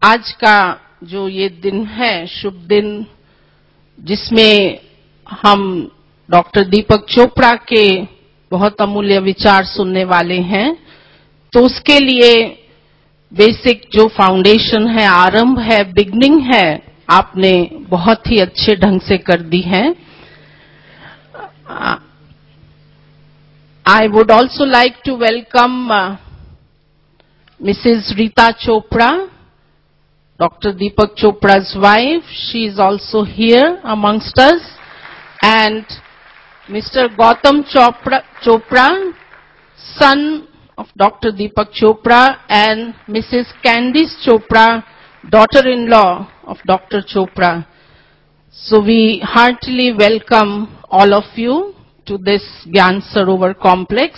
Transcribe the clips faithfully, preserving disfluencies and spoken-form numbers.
आज का जो ये दिन है, शुभ दिन, जिसमें हम डॉक्टर दीपक चोपड़ा के बहुत अमूल्य विचार सुनने वाले हैं, तो उसके लिए बेसिक जो फाउंडेशन है, आरंभ है, बिगनिंग है, आपने बहुत ही अच्छे ढंग से कर दी है। I would also like to welcome uh, Missus Rita Chopra, Doctor Deepak Chopra's wife. She is also here amongst us. And Mister Gautam Chopra, Chopra, son of Doctor Deepak Chopra, and Missus Candice Chopra, daughter-in-law of Doctor Chopra. So we heartily welcome all of you to this Gyan Sarovar complex.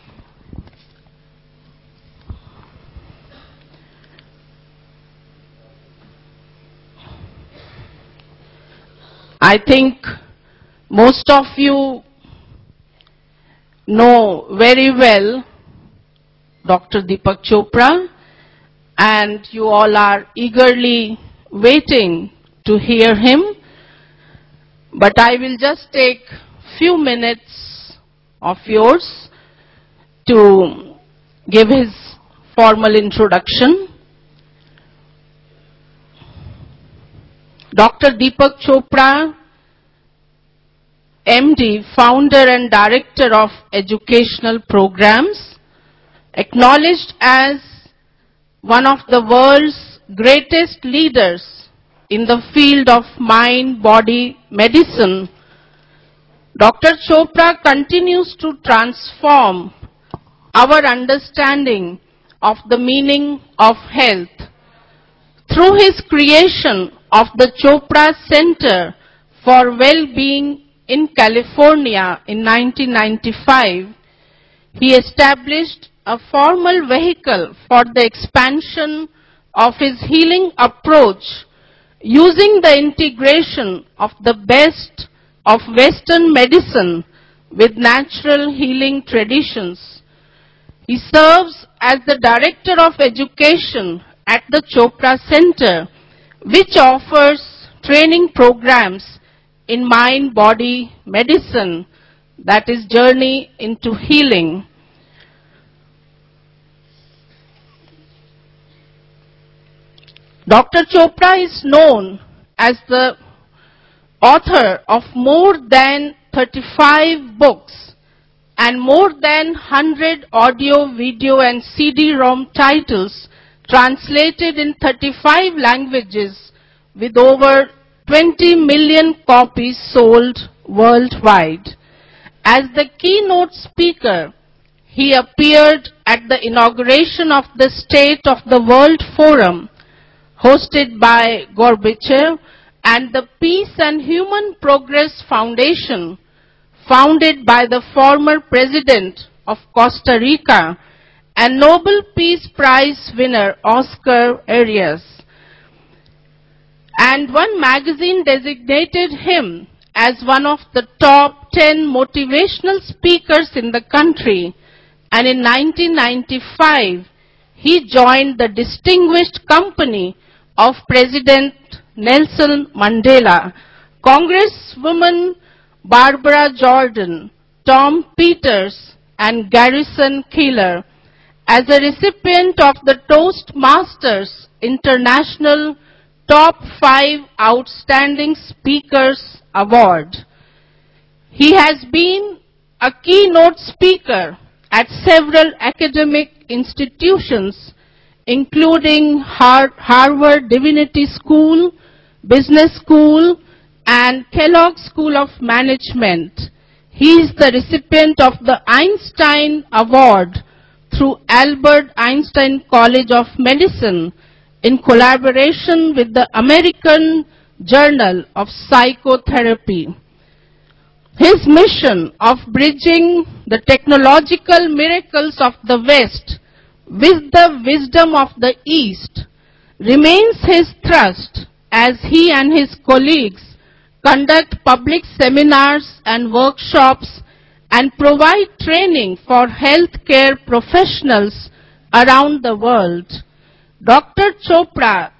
I think most of you know very well Doctor Deepak Chopra, and you all are eagerly waiting to hear him. But I will just take few minutes of yours to give his formal introduction. Doctor Deepak Chopra, M D, founder and director of educational programs, acknowledged as one of the world's greatest leaders in the field of mind-body medicine, Doctor Chopra continues to transform our understanding of the meaning of health. Through his creation of the Chopra Center for Well-Being in California in nineteen ninety-five, he established a formal vehicle for the expansion of his healing approach using the integration of the best of Western medicine with natural healing traditions. He serves as the Director of Education at the Chopra Center, which offers training programs in mind-body medicine, that is Journey into Healing. Doctor Chopra is known as the author of more than thirty-five books and more than one hundred audio, video and C D ROM titles translated in thirty-five languages with over twenty million copies sold worldwide. As the keynote speaker, he appeared at the inauguration of the State of the World Forum hosted by Gorbachev and the Peace and Human Progress Foundation, founded by the former president of Costa Rica and Nobel Peace Prize winner Oscar Arias. And one magazine designated him as one of the top ten motivational speakers in the country, and in nineteen ninety-five he joined the distinguished company of President Nelson Mandela, Congresswoman Barbara Jordan, Tom Peters and Garrison Keillor, as a recipient of the Toastmasters International Top five Outstanding Speakers Award. He has been a keynote speaker at several academic institutions, including Harvard Divinity School, Business School, and Kellogg School of Management. He is the recipient of the Einstein Award through Albert Einstein College of Medicine in collaboration with the American Journal of Psychotherapy. His mission of bridging the technological miracles of the West with the wisdom of the East remains his thrust as he and his colleagues conduct public seminars and workshops and provide training for healthcare professionals around the world. Doctor Chopra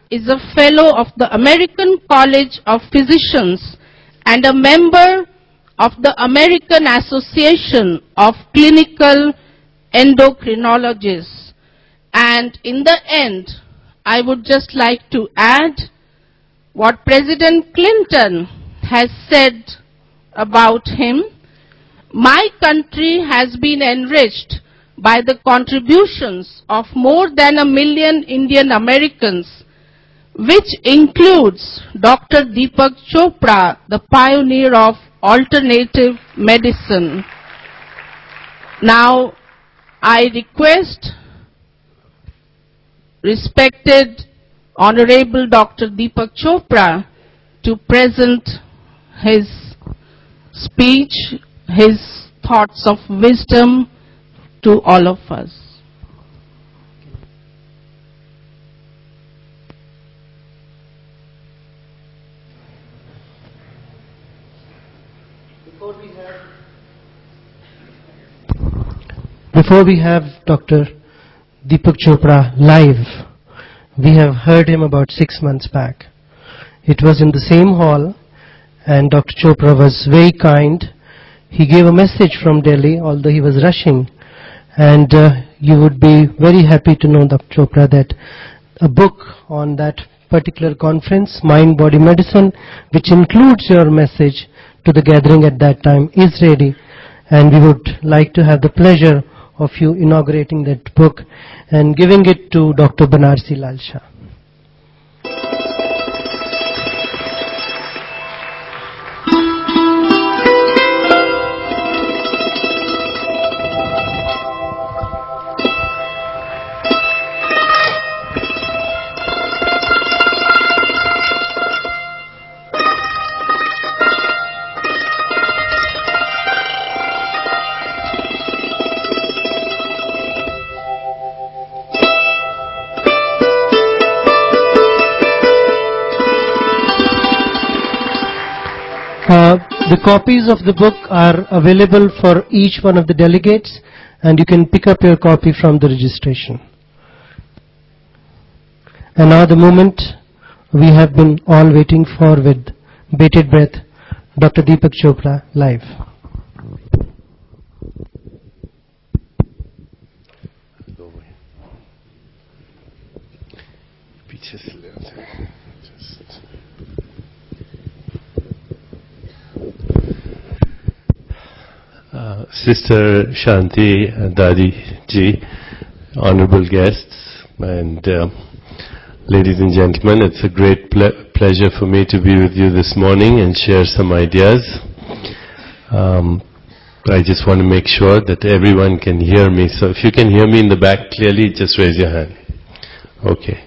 is a fellow of the American College of Physicians and a member of the American Association of Clinical Endocrinologists. And in the end, I would just like to add what President Clinton has said about him. My country has been enriched by the contributions of more than a million Indian Americans, which includes Doctor Deepak Chopra, the pioneer of alternative medicine. Now, I request respected Honorable Doctor Deepak Chopra to present his speech, his thoughts of wisdom to all of us. Before we have, before we have Doctor Deepak Chopra live, we have heard him about six months back. It was in the same hall, and Doctor Chopra was very kind. He gave a message from Delhi, although he was rushing. And uh, you would be very happy to know, Doctor Chopra, that a book on that particular conference, Mind Body Medicine, which includes your message to the gathering at that time, is ready. And we would like to have the pleasure of you inaugurating that book and giving it to Doctor Banarsi Lal Shah. Uh, the copies of the book are available for each one of the delegates, and you can pick up your copy from the registration. And now the moment we have been all waiting for with bated breath, Doctor Deepak Chopra live. Uh, Sister Shanti, uh, Dadi Ji, honorable guests, and uh, ladies and gentlemen, it's a great ple pleasure for me to be with you this morning and share some ideas. Um, I just want to make sure that everyone can hear me. So if you can hear me in the back clearly, just raise your hand. Okay.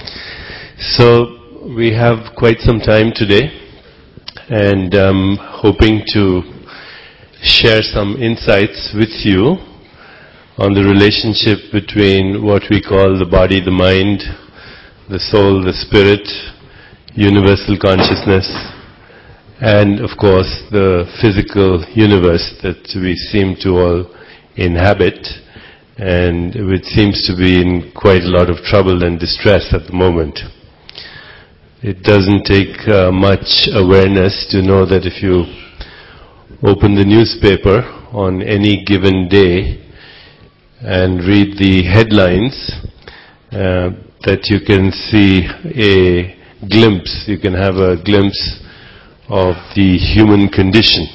So we have quite some time today, and um, hoping to share some insights with you on the relationship between what we call the body, the mind, the soul, the spirit, universal consciousness, and of course the physical universe that we seem to all inhabit, and which seems to be in quite a lot of trouble and distress at the moment. It doesn't take uh, much awareness to know that if you open the newspaper on any given day and read the headlines, uh, that you can see a glimpse, you can have a glimpse of the human condition.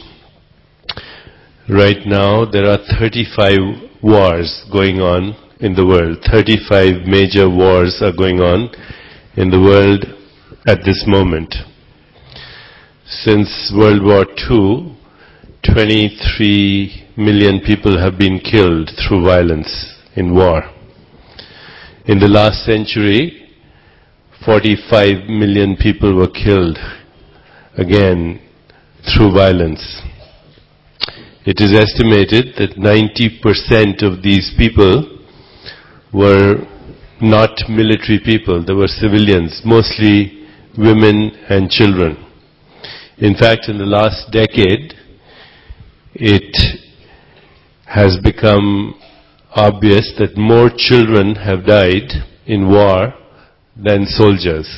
Right now there are thirty-five wars going on in the world. thirty-five major wars are going on in the world at this moment. Since World War Two, twenty-three million people have been killed through violence in war. In the last century, forty-five million people were killed, again, through violence. It is estimated that ninety percent of these people were not military people, they were civilians, mostly women and children. In fact, in the last decade, it has become obvious that more children have died in war than soldiers.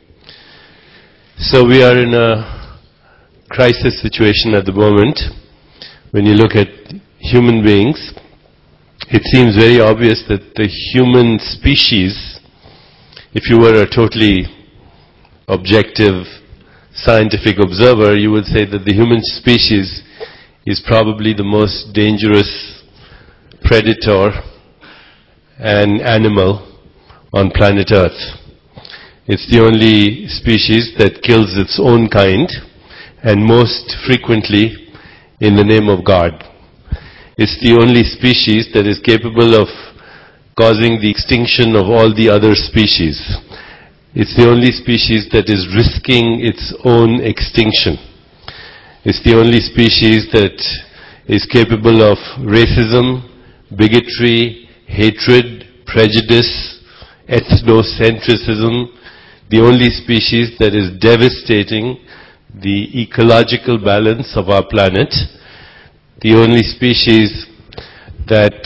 So we are in a crisis situation at the moment. When you look at human beings, it seems very obvious that the human species, if you were a totally objective scientific observer, you would say that the human species is probably the most dangerous predator and animal on planet Earth. It's the only species that kills its own kind, and most frequently in the name of God. It's the only species that is capable of causing the extinction of all the other species. It's the only species that is risking its own extinction. It's the only species that is capable of racism, bigotry, hatred, prejudice, ethnocentrism. The only species that is devastating the ecological balance of our planet. The only species that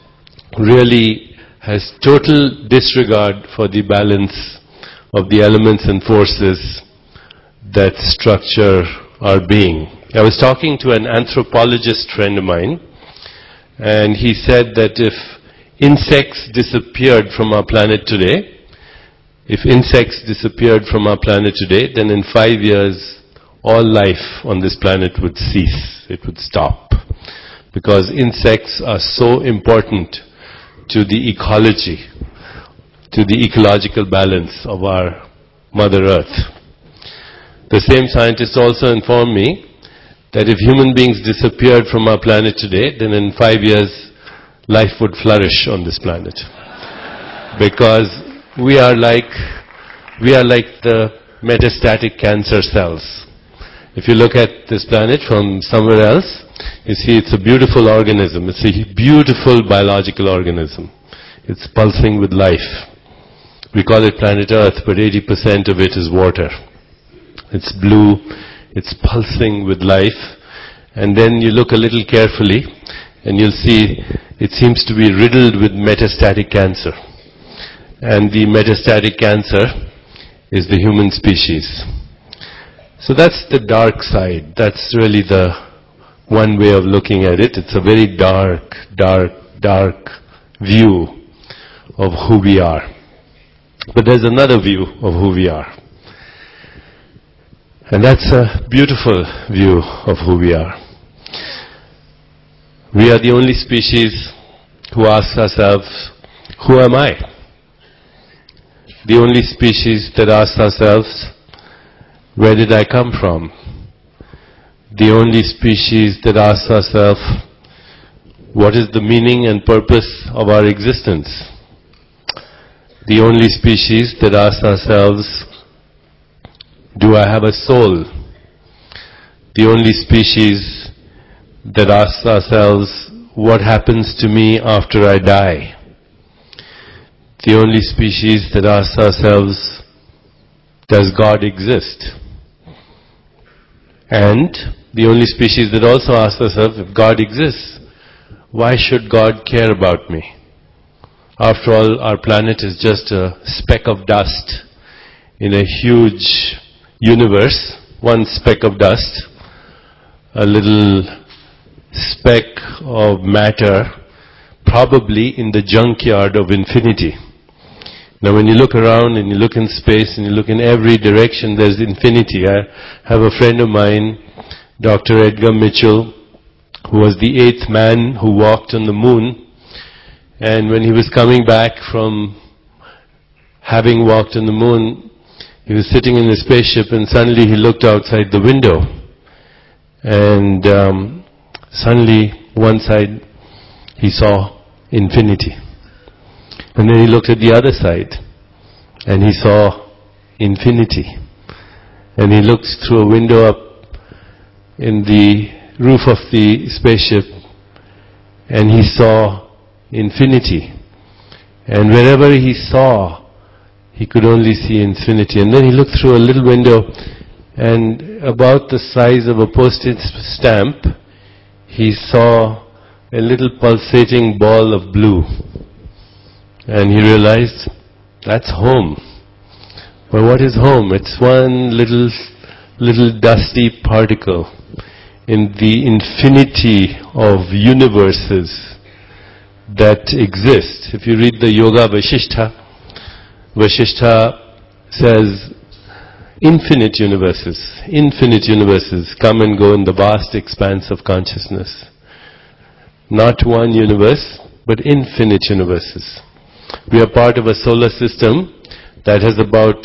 really has total disregard for the balance of the elements and forces that structure our being. I was talking to an anthropologist friend of mine, and he said that if insects disappeared from our planet today, if insects disappeared from our planet today, then in five years, all life on this planet would cease. It would stop. Because insects are so important to the ecology, to the ecological balance of our Mother Earth. The same scientist also informed me that if human beings disappeared from our planet today, then in five years, life would flourish on this planet. Because we are like, we are like the metastatic cancer cells. If you look at this planet from somewhere else, you see it's a beautiful organism. It's a beautiful biological organism. It's pulsing with life. We call it planet Earth, but eighty percent of it is water. It's blue, it's pulsing with life. And then you look a little carefully, and you'll see it seems to be riddled with metastatic cancer. And the metastatic cancer is the human species. So that's the dark side. That's really the one way of looking at it. It's a very dark, dark, dark view of who we are. But there's another view of who we are. And that's a beautiful view of who we are. We are the only species who asks ourselves, who am I? The only species that asks ourselves, where did I come from? The only species that asks ourselves, what is the meaning and purpose of our existence? The only species that asks ourselves, do I have a soul? The only species that asks ourselves, what happens to me after I die? The only species that asks ourselves, does God exist? And the only species that also asks ourselves, if God exists, why should God care about me? After all, our planet is just a speck of dust in a huge universe, one speck of dust, a little speck of matter, probably in the junkyard of infinity. Now when you look around and you look in space and you look in every direction, there's infinity. I have a friend of mine, Doctor Edgar Mitchell, who was the eighth man who walked on the moon. And when he was coming back from having walked on the moon, he was sitting in his spaceship and suddenly he looked outside the window. And um, suddenly, one side, he saw infinity. And then he looked at the other side, and he saw infinity. And he looked through a window up in the roof of the spaceship, and he saw infinity. And wherever he saw, he could only see infinity. And then he looked through a little window, and about the size of a postage stamp, he saw a little pulsating ball of blue. And he realized, that's home. But what is home? It's one little, little dusty particle in the infinity of universes that exist. If you read the Yoga Vasishtha, Vasishtha says infinite universes, infinite universes come and go in the vast expanse of consciousness. Not one universe, but infinite universes. We are part of a solar system that has about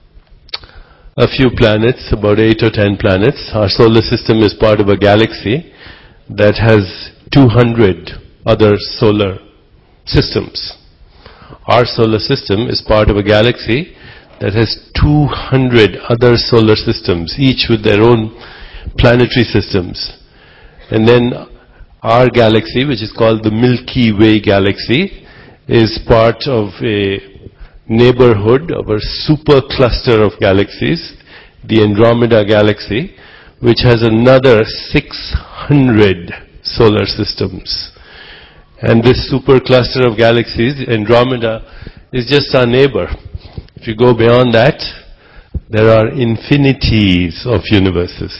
a few planets, about eight or ten planets. Our solar system is part of a galaxy that has two hundred other solar systems. Our solar system is part of a galaxy that has two hundred other solar systems, each with their own planetary systems. And then our galaxy, which is called the Milky Way galaxy, is part of a neighborhood of a supercluster of galaxies, the Andromeda galaxy, which has another six hundred solar systems. And this supercluster of galaxies, Andromeda, is just our neighbor. If you go beyond that, there are infinities of universes.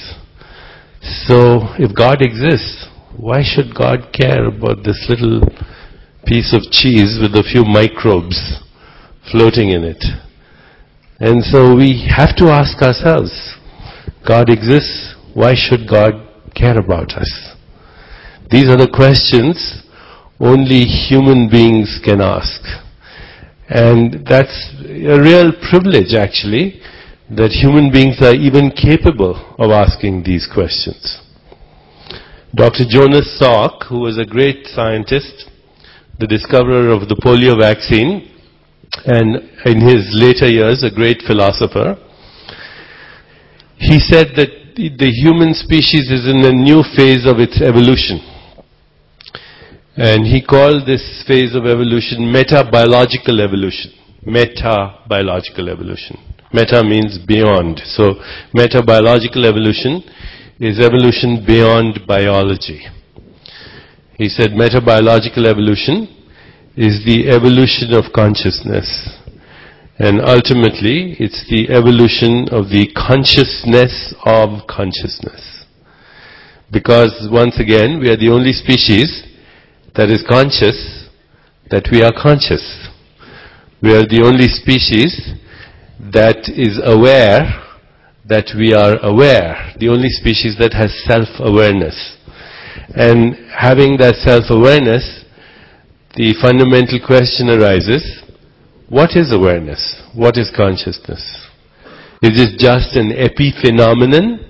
So, if God exists, why should God care about this little piece of cheese with a few microbes floating in it? And so we have to ask ourselves, God exists, why should God care about us? These are the questions only human beings can ask. And that's a real privilege, actually, that human beings are even capable of asking these questions. Doctor Jonas Salk, who was a great scientist, the discoverer of the polio vaccine, and in his later years a great philosopher, he said that the human species is in a new phase of its evolution. And he called this phase of evolution meta-biological evolution. Meta-biological evolution. Meta means beyond. So, meta-biological evolution is evolution beyond biology. He said meta-biological evolution is the evolution of consciousness. And ultimately, it's the evolution of the consciousness of consciousness. Because, once again, we are the only species that is conscious, that we are conscious. We are the only species that is aware that we are aware. The only species that has self-awareness. And having that self-awareness, the fundamental question arises, what is awareness? What is consciousness? Is it just an epiphenomenon?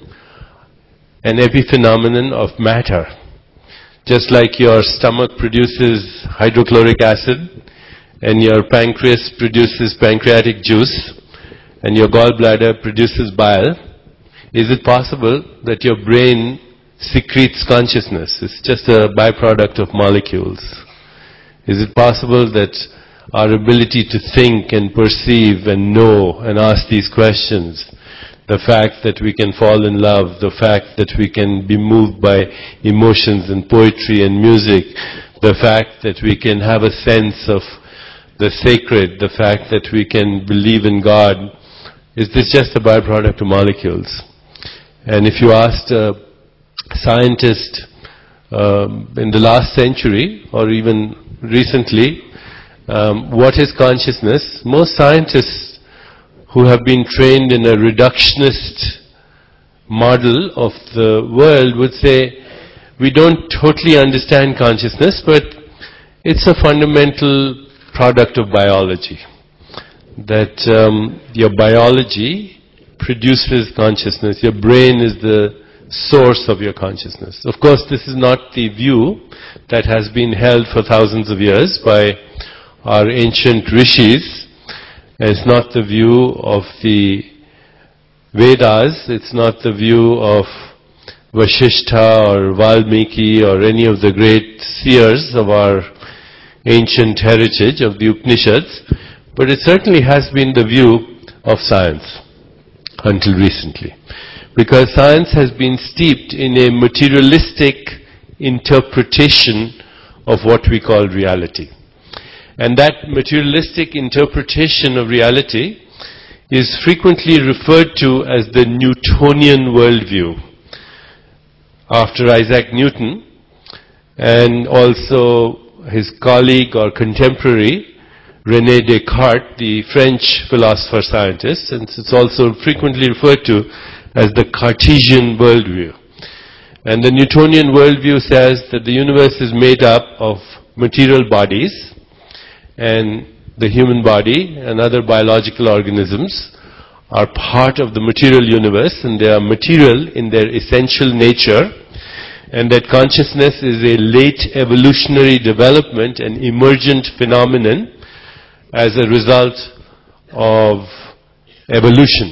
An epiphenomenon of matter. Just like your stomach produces hydrochloric acid, and your pancreas produces pancreatic juice, and your gallbladder produces bile, is it possible that your brain secretes consciousness? It's just a byproduct of molecules. Is it possible that our ability to think and perceive and know and ask these questions, the fact that we can fall in love, the fact that we can be moved by emotions and poetry and music, the fact that we can have a sense of the sacred, the fact that we can believe in God, is this just a byproduct of molecules? And if you asked a scientist um, in the last century, or even recently, um, what is consciousness? Most scientists who have been trained in a reductionist model of the world would say, we don't totally understand consciousness, but it's a fundamental product of biology. That um, your biology produces consciousness. Your brain is the source of your consciousness. Of course, this is not the view that has been held for thousands of years by our ancient rishis. It's not the view of the Vedas. It's not the view of Vasishtha or Valmiki or any of the great seers of our ancient heritage of the Upanishads. But it certainly has been the view of science until recently. Because science has been steeped in a materialistic interpretation of what we call reality. And that materialistic interpretation of reality is frequently referred to as the Newtonian worldview, after Isaac Newton, and also his colleague or contemporary, René Descartes, the French philosopher-scientist, and it's also frequently referred to as the Cartesian worldview. And the Newtonian worldview says that the universe is made up of material bodies, and the human body and other biological organisms are part of the material universe, and they are material in their essential nature, and that consciousness is a late evolutionary development and emergent phenomenon as a result of evolution.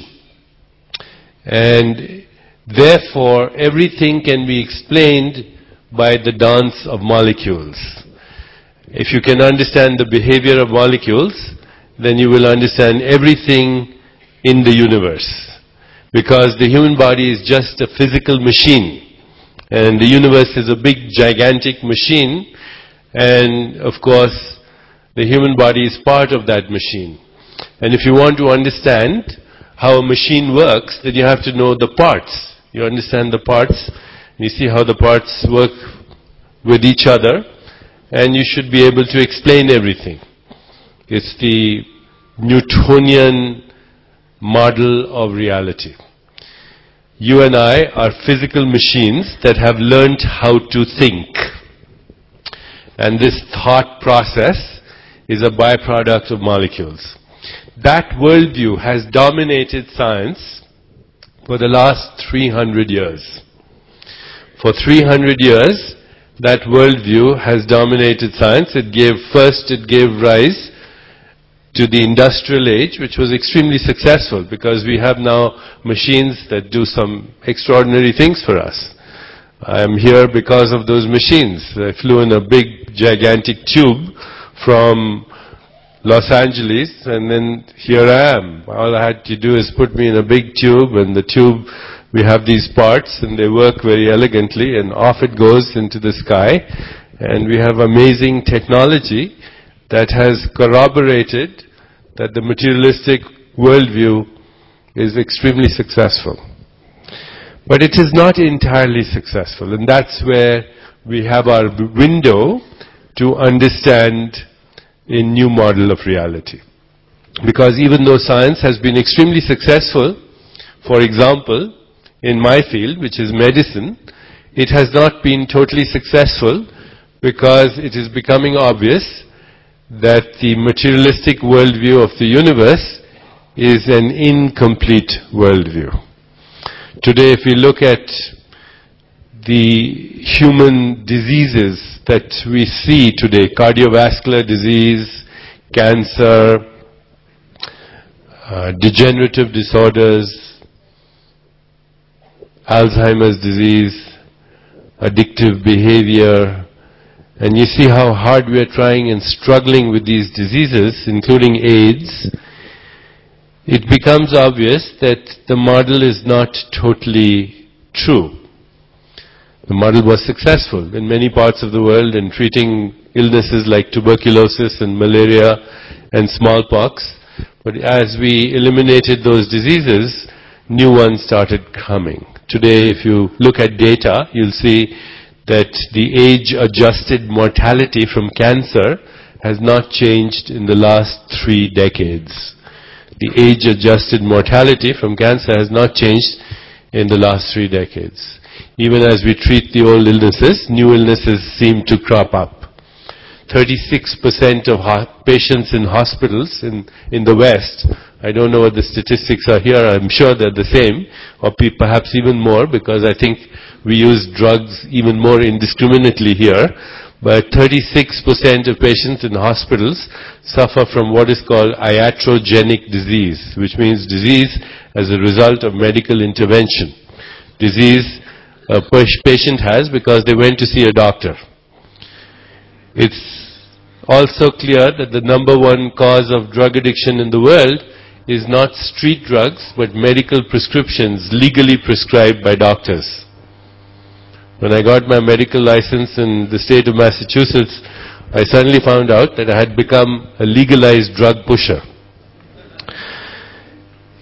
And therefore, everything can be explained by the dance of molecules. If you can understand the behavior of molecules, then you will understand everything in the universe. Because the human body is just a physical machine, and the universe is a big, gigantic machine, and of course, the human body is part of that machine. And if you want to understand how a machine works, then you have to know the parts. You understand the parts, you see how the parts work with each other, and you should be able to explain everything. It's the Newtonian model of reality. You and I are physical machines that have learned how to think. And this thought process is a byproduct of molecules. That worldview has dominated science for the last three hundred years. For three hundred years, that worldview has dominated science. It gave, first it gave rise to the industrial age, which was extremely successful because we have now machines that do some extraordinary things for us. I am here because of those machines. I flew in a big, gigantic tube from Los Angeles, and then here I am. All I had to do is put me in a big tube, and the tube, we have these parts, and they work very elegantly, and off it goes into the sky. And we have amazing technology that has corroborated that the materialistic worldview is extremely successful. But it is not entirely successful, and that's where we have our window to understand a new model of reality. Because even though science has been extremely successful, for example, in my field, which is medicine, it has not been totally successful because it is becoming obvious that the materialistic worldview of the universe is an incomplete worldview. Today, if we look at the human diseases that we see today, cardiovascular disease, cancer, uh, degenerative disorders, Alzheimer's disease, addictive behavior, and you see how hard we are trying and struggling with these diseases, including AIDS. It becomes obvious that the model is not totally true. The model was successful in many parts of the world in treating illnesses like tuberculosis and malaria and smallpox. But as we eliminated those diseases, new ones started coming. Today, if you look at data, you'll see that the age-adjusted mortality from cancer has not changed in the last three decades. The age-adjusted mortality from cancer has not changed in the last three decades. Even as we treat the old illnesses, new illnesses seem to crop up. thirty-six percent of patients in hospitals in, in the West, I don't know what the statistics are here, I'm sure they're the same, or perhaps even more, because I think we use drugs even more indiscriminately here, but thirty-six percent of patients in hospitals suffer from what is called iatrogenic disease, which means disease as a result of medical intervention. Disease a patient has because they went to see a doctor. It's also clear that the number one cause of drug addiction in the world is not street drugs, but medical prescriptions legally prescribed by doctors. When I got my medical license in the state of Massachusetts, I suddenly found out that I had become a legalized drug pusher.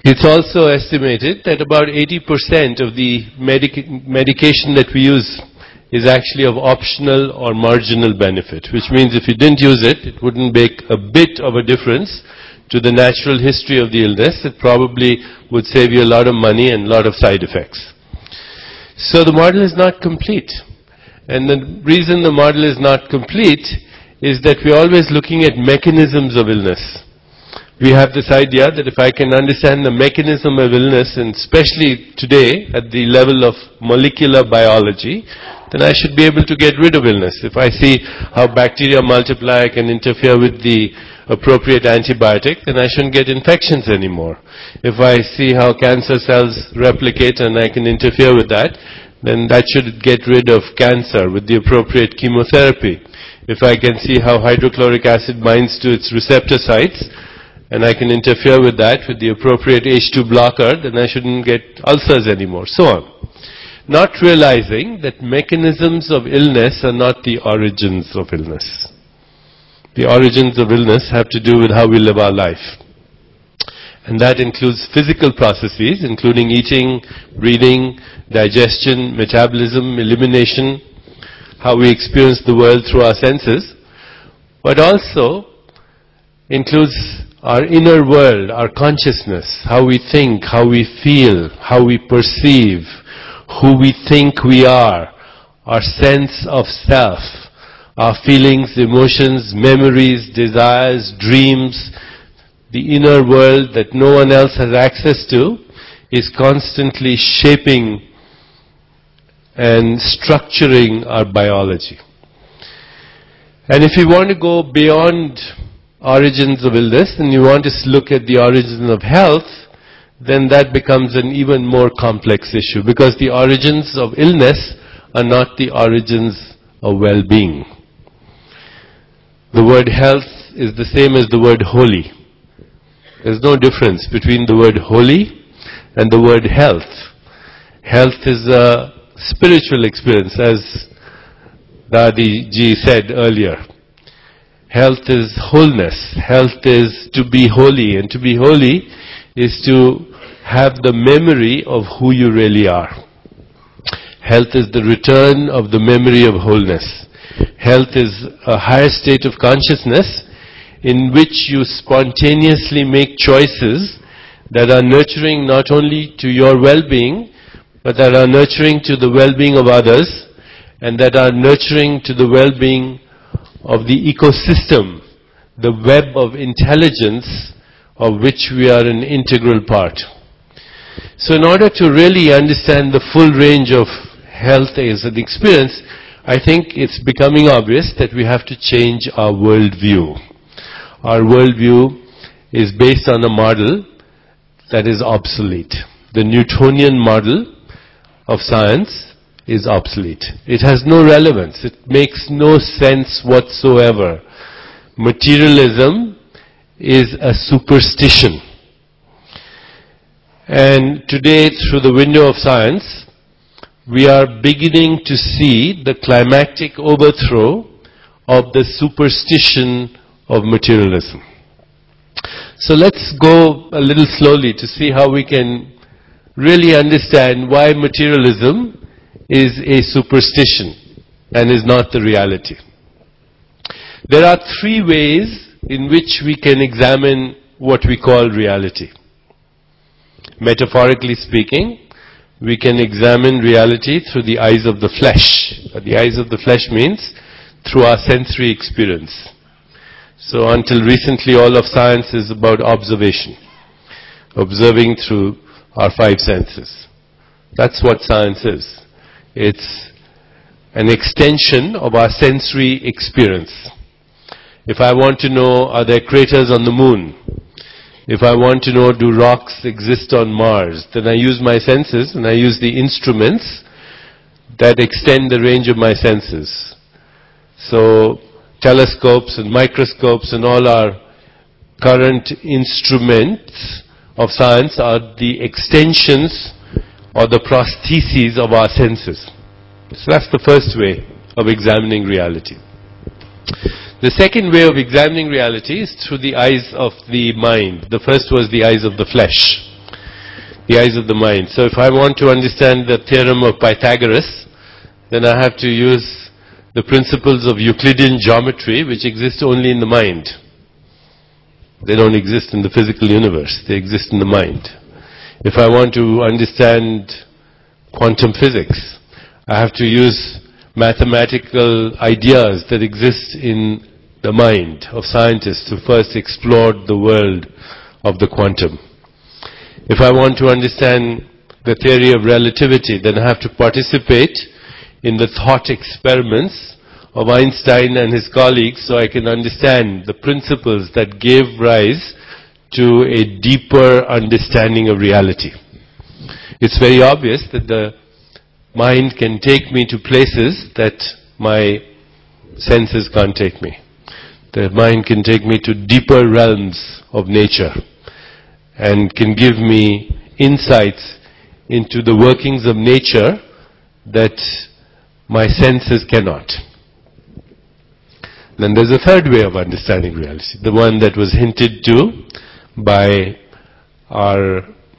It's also estimated that about eighty percent of the medic- medication that we use is actually of optional or marginal benefit, which means if you didn't use it, it wouldn't make a bit of a difference to the natural history of the illness. It probably would save you a lot of money and a lot of side effects. So the model is not complete. And the reason the model is not complete is that we're always looking at mechanisms of illness. We have this idea that if I can understand the mechanism of illness, and especially today at the level of molecular biology, then I should be able to get rid of illness. If I see how bacteria multiply, I can interfere with the appropriate antibiotic, then I shouldn't get infections anymore. If I see how cancer cells replicate and I can interfere with that, then that should get rid of cancer with the appropriate chemotherapy. If I can see how hydrochloric acid binds to its receptor sites, and I can interfere with that with the appropriate H two blocker, then I shouldn't get ulcers anymore, so on. Not realizing that mechanisms of illness are not the origins of illness. The origins of illness have to do with how we live our life. And that includes physical processes, including eating, breathing, digestion, metabolism, elimination, how we experience the world through our senses, but also includes our inner world, our consciousness, how we think, how we feel, how we perceive, who we think we are, our sense of self, our feelings, emotions, memories, desires, dreams. The inner world that no one else has access to is constantly shaping and structuring our biology. And if you want to go beyond origins of illness and you want to look at the origins of health, then that becomes an even more complex issue, because the origins of illness are not the origins of well-being. The word health is the same as the word holy. There's no difference between the word holy and the word health. Health is a spiritual experience, as Dadi Ji said earlier. Health is wholeness. Health is to be holy. And to be holy is to have the memory of who you really are. Health is the return of the memory of wholeness. Health is a higher state of consciousness in which you spontaneously make choices that are nurturing not only to your well-being, but that are nurturing to the well-being of others, and that are nurturing to the well-being of the ecosystem, the web of intelligence of which we are an integral part. So in order to really understand the full range of health as an experience, I think it's becoming obvious that we have to change our worldview. Our worldview is based on a model that is obsolete. The Newtonian model of science is obsolete. It has no relevance. It makes no sense whatsoever. Materialism is a superstition. And today, through the window of science, we are beginning to see the climactic overthrow of the superstition of materialism. So let's go a little slowly to see how we can really understand why materialism is a superstition and is not the reality. There are three ways in which we can examine what we call reality. Metaphorically speaking, we can examine reality through the eyes of the flesh. The eyes of the flesh means through our sensory experience. So until recently, all of science is about observation. Observing through our five senses. That's what science is. It's an extension of our sensory experience. If I want to know, are there craters on the moon? If I want to know, do rocks exist on Mars? Then I use my senses and I use the instruments that extend the range of my senses. So telescopes and microscopes and all our current instruments of science are the extensions or the prostheses of our senses. So that's the first way of examining reality. The second way of examining reality is through the eyes of the mind. The first was the eyes of the flesh. The eyes of the mind. So if I want to understand the theorem of Pythagoras, then I have to use the principles of Euclidean geometry, which exist only in the mind. They don't exist in the physical universe. They exist in the mind. If I want to understand quantum physics, I have to use mathematical ideas that exist in the mind of scientists who first explored the world of the quantum. If I want to understand the theory of relativity, then I have to participate in the thought experiments of Einstein and his colleagues so I can understand the principles that gave rise to a deeper understanding of reality. It's very obvious that the mind can take me to places that my senses can't take me. The mind can take me to deeper realms of nature and can give me insights into the workings of nature that my senses cannot. Then there's a third way of understanding reality, the one that was hinted to by our,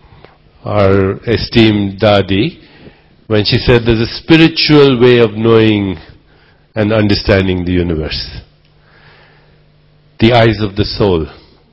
our esteemed Dadi, when she said there's a spiritual way of knowing and understanding the universe. The eyes of the soul.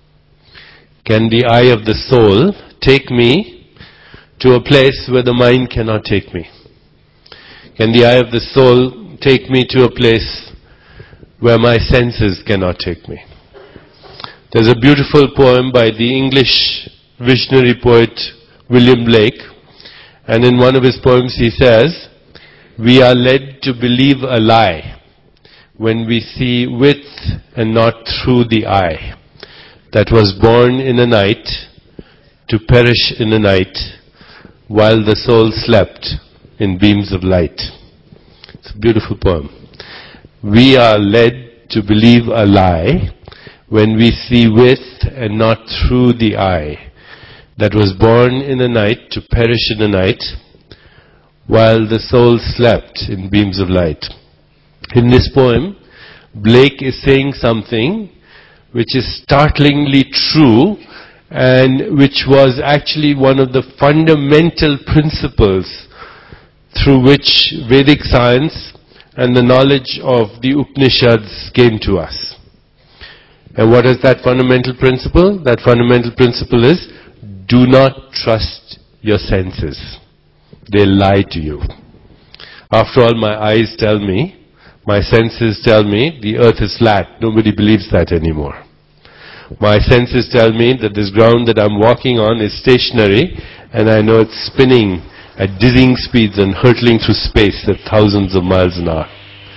Can the eye of the soul take me to a place where the mind cannot take me? Can the eye of the soul take me to a place where my senses cannot take me? There's a beautiful poem by the English visionary poet William Blake, and in one of his poems he says, "We are led to believe a lie when we see with and not through the eye, that was born in a night, to perish in a night, while the soul slept in beams of light." It's a beautiful poem. We are led to believe a lie when we see with and not through the eye, that was born in a night, to perish in a night, while the soul slept in beams of light. In this poem, Blake is saying something which is startlingly true and which was actually one of the fundamental principles through which Vedic science and the knowledge of the Upanishads came to us. And what is that fundamental principle? That fundamental principle is, do not trust your senses. They lie to you. After all, my eyes tell me, my senses tell me the earth is flat. Nobody believes that anymore. My senses tell me that this ground that I'm walking on is stationary, and I know it's spinning at dizzying speeds and hurtling through space at thousands of miles an hour.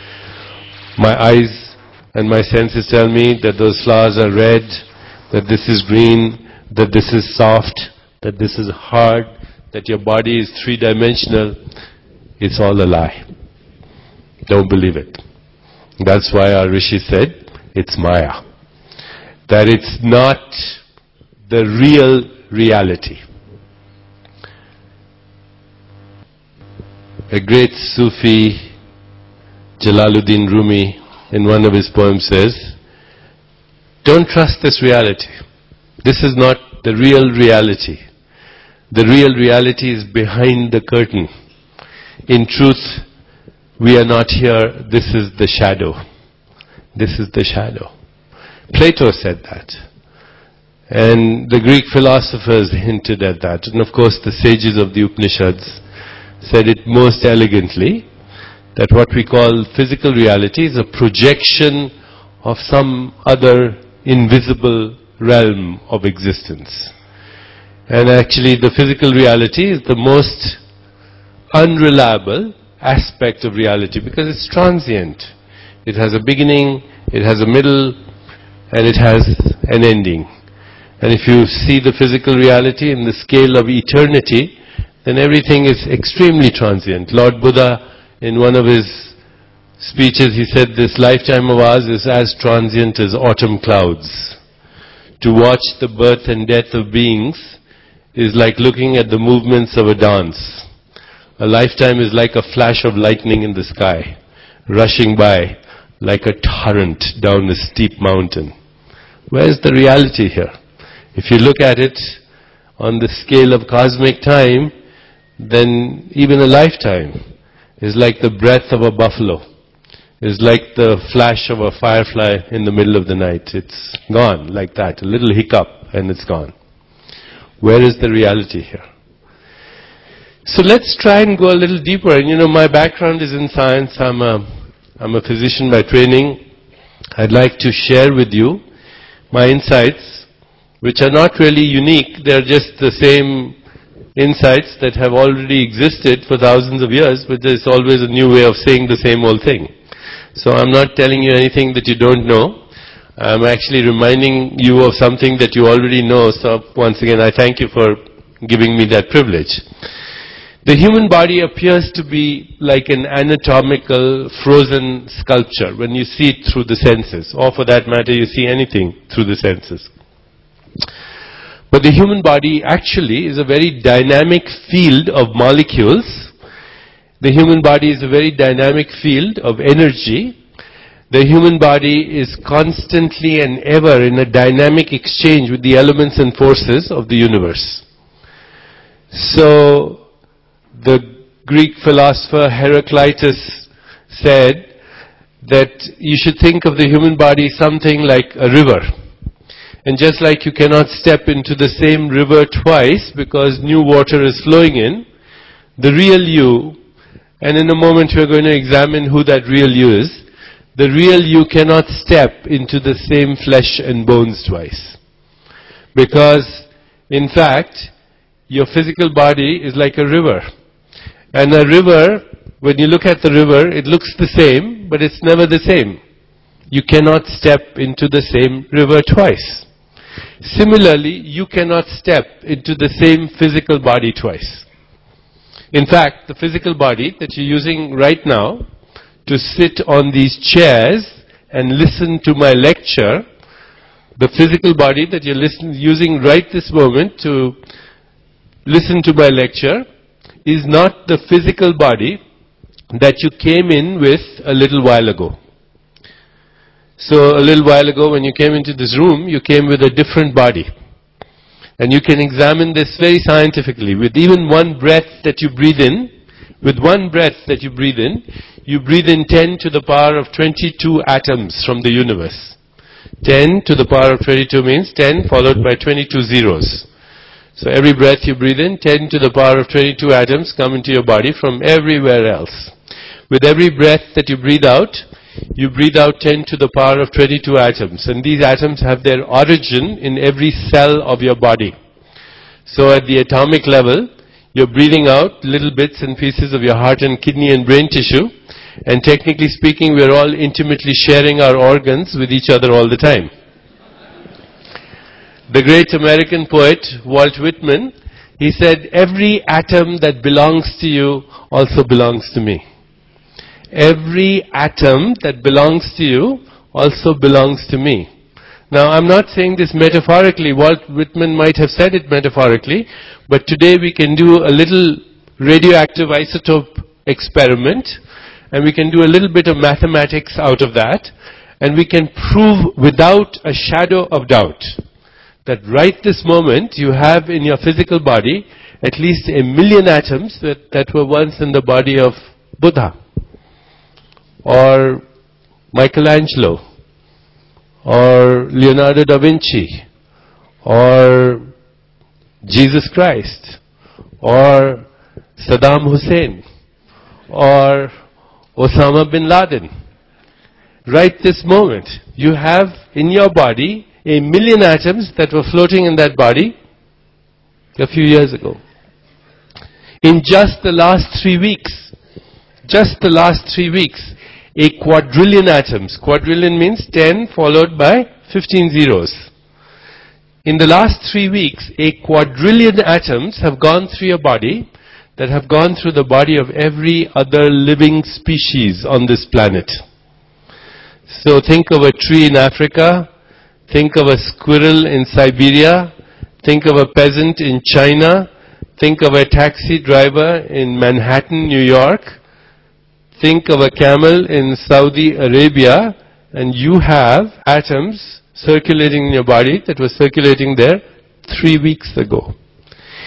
My eyes and my senses tell me that those flowers are red, that this is green, that this is soft, that this is hard, that your body is three-dimensional. It's all a lie. Don't believe it. That's why our Rishi said, it's Maya. That it's not the real reality. A great Sufi, Jalaluddin Rumi, in one of his poems says, don't trust this reality. This is not the real reality. The real reality is behind the curtain. In truth, we are not here. This is the shadow. This is the shadow. Plato said that. And the Greek philosophers hinted at that. And of course the sages of the Upanishads said it most elegantly, that what we call physical reality is a projection of some other invisible realm of existence. And actually the physical reality is the most unreliable aspect of reality because it's transient. It has a beginning, it has a middle, and it has an ending. And if you see the physical reality in the scale of eternity, then everything is extremely transient. Lord Buddha, in one of his speeches, he said, this lifetime of ours is as transient as autumn clouds. To watch the birth and death of beings is like looking at the movements of a dance. A lifetime is like a flash of lightning in the sky, rushing by like a torrent down a steep mountain. Where is the reality here? If you look at it on the scale of cosmic time, then even a lifetime is like the breath of a buffalo, is like the flash of a firefly in the middle of the night. It's gone like that, a little hiccup and it's gone. Where is the reality here? So let's try and go a little deeper. And you know, my background is in science. I'm a, I'm a physician by training. I'd like to share with you my insights, which are not really unique. They're just the same insights that have already existed for thousands of years, but there's always a new way of saying the same old thing. So I'm not telling you anything that you don't know. I'm actually reminding you of something that you already know. So once again, I thank you for giving me that privilege. The human body appears to be like an anatomical frozen sculpture when you see it through the senses, or for that matter you see anything through the senses. But the human body actually is a very dynamic field of molecules. The human body is a very dynamic field of energy. The human body is constantly and ever in a dynamic exchange with the elements and forces of the universe. So, the Greek philosopher Heraclitus said that you should think of the human body something like a river. And just like you cannot step into the same river twice because new water is flowing in, the real you, and in a moment we're going to examine who that real you is, the real you cannot step into the same flesh and bones twice. Because, in fact, your physical body is like a river. And a river, when you look at the river, it looks the same, but it's never the same. You cannot step into the same river twice. Similarly, you cannot step into the same physical body twice. In fact, the physical body that you're using right now to sit on these chairs and listen to my lecture, the physical body that you're listen, using right this moment to listen to my lecture is not the physical body that you came in with a little while ago. So a little while ago when you came into this room, you came with a different body. And you can examine this very scientifically. With even one breath that you breathe in, with one breath that you breathe in, you breathe in ten to the power of twenty-two atoms from the universe. ten to the power of twenty-two means ten followed by twenty-two zeros. So every breath you breathe in, ten to the power of twenty-two atoms come into your body from everywhere else. With every breath that you breathe out, you breathe out ten to the power of twenty-two atoms. And these atoms have their origin in every cell of your body. So at the atomic level, you're breathing out little bits and pieces of your heart and kidney and brain tissue. And technically speaking, we're all intimately sharing our organs with each other all the time. The great American poet, Walt Whitman, he said, every atom that belongs to you also belongs to me. Every atom that belongs to you also belongs to me. Now, I'm not saying this metaphorically. Walt Whitman might have said it metaphorically, but today we can do a little radioactive isotope experiment, and we can do a little bit of mathematics out of that, and we can prove without a shadow of doubt that right this moment you have in your physical body at least a million atoms that, that were once in the body of Buddha, or Michelangelo, or Leonardo da Vinci, or Jesus Christ, or Saddam Hussein, or Osama bin Laden. Right this moment, you have in your body a million atoms that were floating in that body a few years ago. In just the last three weeks, just the last three weeks, a quadrillion atoms. Quadrillion means ten followed by fifteen zeros. In the last three weeks, a quadrillion atoms have gone through your body that have gone through the body of every other living species on this planet. So think of a tree in Africa, think of a squirrel in Siberia, think of a peasant in China, think of a taxi driver in Manhattan, New York, think of a camel in Saudi Arabia, and you have atoms circulating in your body that were circulating there three weeks ago.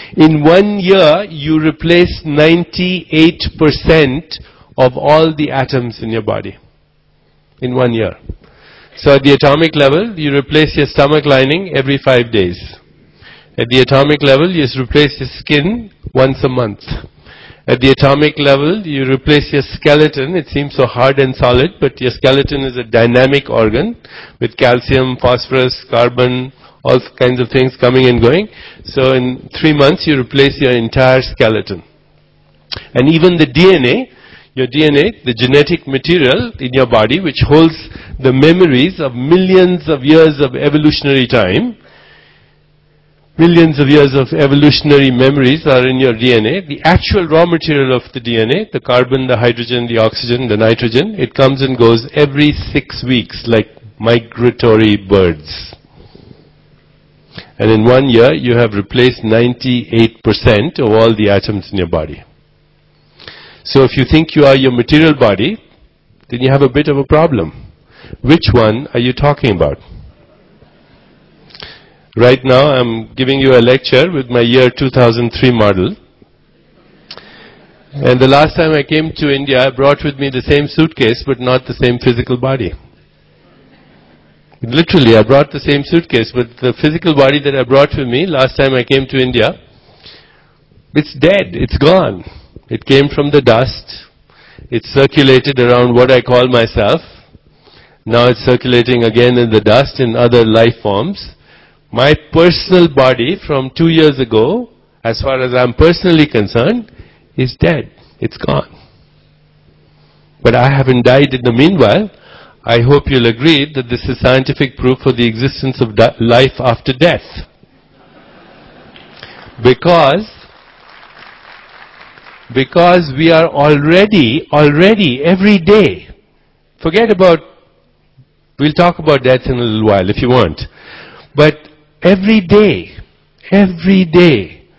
In one year, you replace ninety-eight percent of all the atoms in your body. In one year. So at the atomic level, you replace your stomach lining every five days. At the atomic level, you replace your skin once a month. At the atomic level, you replace your skeleton. It seems so hard and solid, but your skeleton is a dynamic organ with calcium, phosphorus, carbon, all kinds of things coming and going. So in three months, you replace your entire skeleton. And even the D N A, your D N A, the genetic material in your body, which holds the memories of millions of years of evolutionary time, millions of years of evolutionary memories are in your D N A. The actual raw material of the D N A, the carbon, the hydrogen, the oxygen, the nitrogen, it comes and goes every six weeks like migratory birds. And in one year, you have replaced ninety-eight percent of all the atoms in your body. So if you think you are your material body, then you have a bit of a problem. Which one are you talking about? Right now, I'm giving you a lecture with my year two thousand three model. And the last time I came to India, I brought with me the same suitcase, but not the same physical body. Literally, I brought the same suitcase, but the physical body that I brought with me last time I came to India, it's dead, it's gone. It came from the dust. It circulated around what I call myself. Now it's circulating again in the dust in other life forms. My personal body from two years ago, as far as I'm personally concerned, is dead. It's gone. But I haven't died in the meanwhile. I hope you'll agree that this is scientific proof for the existence of life after death. Because, because we are already, already, every day, forget about, we'll talk about death in a little while if you want, but every day, every day,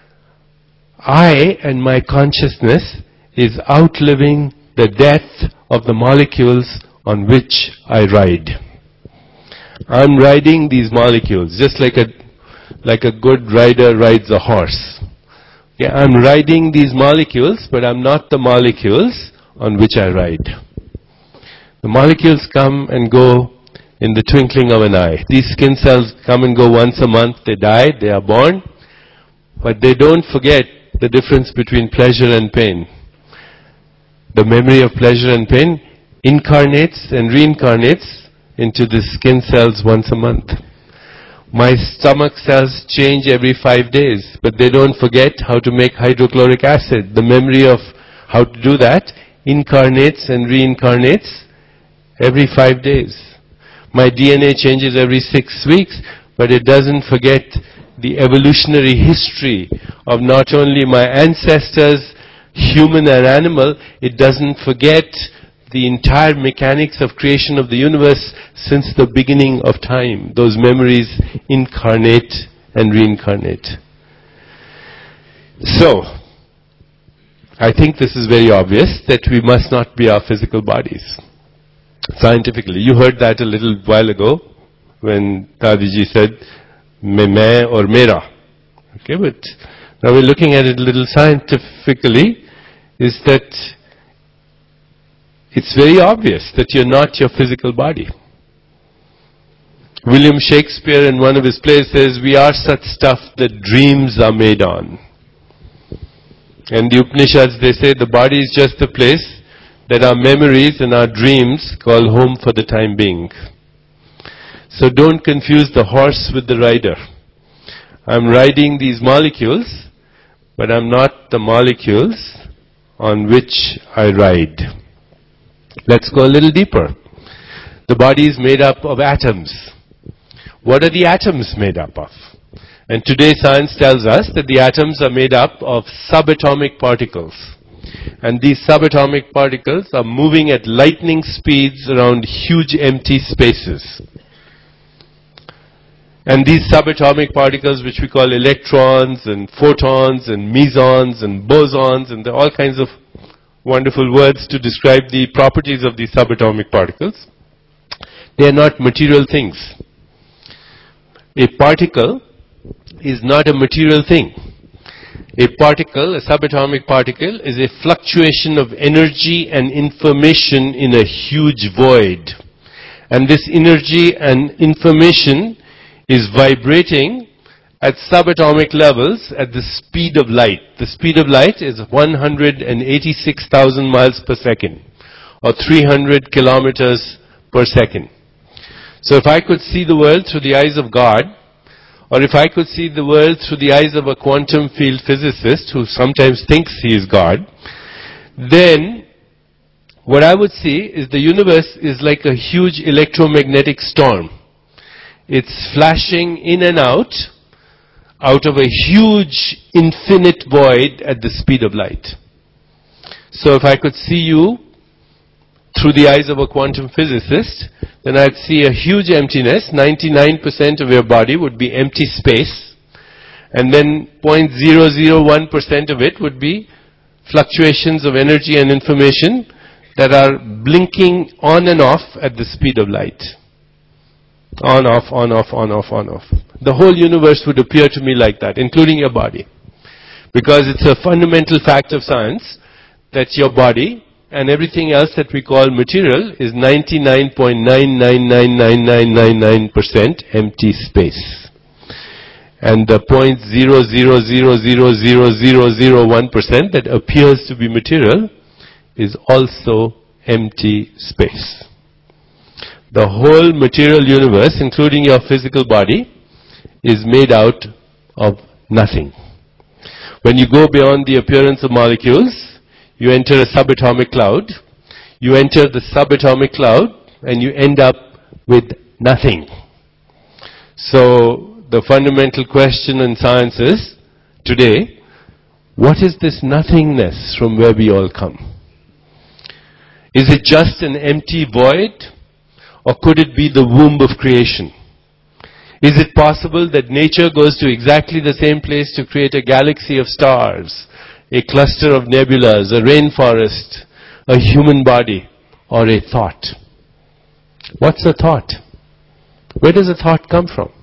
I and my consciousness is outliving the death of the molecules on which I ride. I'm riding these molecules, just like a, like a good rider rides a horse. Okay, I'm riding these molecules, but I'm not the molecules on which I ride. The molecules come and go in the twinkling of an eye. These skin cells come and go once a month, they die, they are born, but they don't forget the difference between pleasure and pain. The memory of pleasure and pain incarnates and reincarnates into the skin cells once a month. My stomach cells change every five days, but they don't forget how to make hydrochloric acid. The memory of how to do that incarnates and reincarnates every five days. My D N A changes every six weeks, but it doesn't forget the evolutionary history of not only my ancestors, human and animal, it doesn't forget the entire mechanics of creation of the universe since the beginning of time. Those memories incarnate and reincarnate. So, I think this is very obvious that we must not be our physical bodies. Scientifically, you heard that a little while ago when Dadiji said, "Main or mera." Okay, but now we're looking at it a little scientifically, is that it's very obvious that you're not your physical body. William Shakespeare in one of his plays says, "We are such stuff that dreams are made on." And the Upanishads, they say the body is just the place that our memories and our dreams call home for the time being. So don't confuse the horse with the rider. I'm riding these molecules, but I'm not the molecules on which I ride. Let's go a little deeper. The body is made up of atoms. What are the atoms made up of? And today science tells us that the atoms are made up of subatomic particles. And these subatomic particles are moving at lightning speeds around huge empty spaces. And these subatomic particles, which we call electrons and photons and mesons and bosons, and there are all kinds of wonderful words to describe the properties of these subatomic particles, they are not material things. A particle is not a material thing. A particle, a subatomic particle, is a fluctuation of energy and information in a huge void. And this energy and information is vibrating at subatomic levels at the speed of light. The speed of light is one hundred eighty-six thousand miles per second, or three hundred kilometers per second. So if I could see the world through the eyes of God, or if I could see the world through the eyes of a quantum field physicist who sometimes thinks he is God, then what I would see is the universe is like a huge electromagnetic storm. It's flashing in and out, out of a huge infinite void at the speed of light. So if I could see you through the eyes of a quantum physicist, then I'd see a huge emptiness. ninety-nine percent of your body would be empty space. And then zero point zero zero one percent of it would be fluctuations of energy and information that are blinking on and off at the speed of light. On, off, on, off, on, off, on, off. The whole universe would appear to me like that, including your body. Because it's a fundamental fact of science that your body and everything else that we call material is ninety-nine point nine nine nine nine nine nine nine percent empty space. And the zero point zero zero zero zero zero zero zero one percent that appears to be material is also empty space. The whole material universe, including your physical body, is made out of nothing. When you go beyond the appearance of molecules, you enter a subatomic cloud. You enter the subatomic cloud and you end up with nothing. So the fundamental question in science is, today, what is this nothingness from where we all come? Is it just an empty void? Or could it be the womb of creation? Is it possible that nature goes to exactly the same place to create a galaxy of stars, a cluster of nebulas, a rainforest, a human body, or a thought? What's a thought? Where does a thought come from?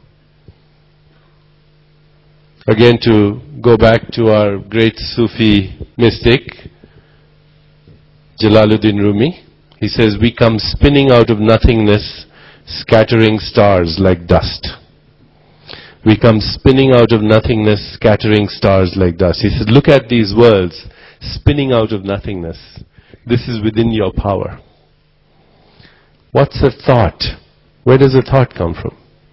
Again, to go back to our great Sufi mystic, Jalaluddin Rumi, he says, we come spinning out of nothingness, scattering stars like dust. We come spinning out of nothingness, scattering stars like dust. He said, look at these worlds spinning out of nothingness. This is within your power. What's a thought? Where does a thought come from?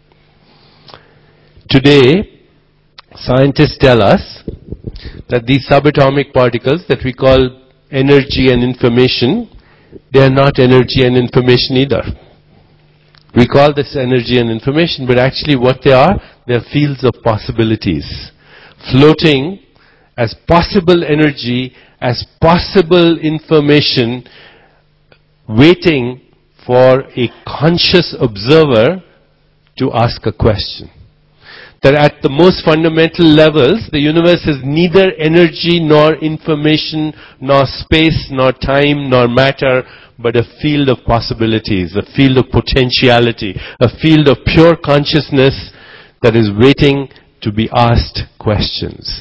Today, scientists tell us that these subatomic particles that we call energy and information, they are not energy and information either. We call this energy and information, but actually what they are, they are fields of possibilities. Floating as possible energy, as possible information, waiting for a conscious observer to ask a question. That at the most fundamental levels, the universe is neither energy nor information, nor space, nor time, nor matter, but a field of possibilities, a field of potentiality, a field of pure consciousness that is waiting to be asked questions.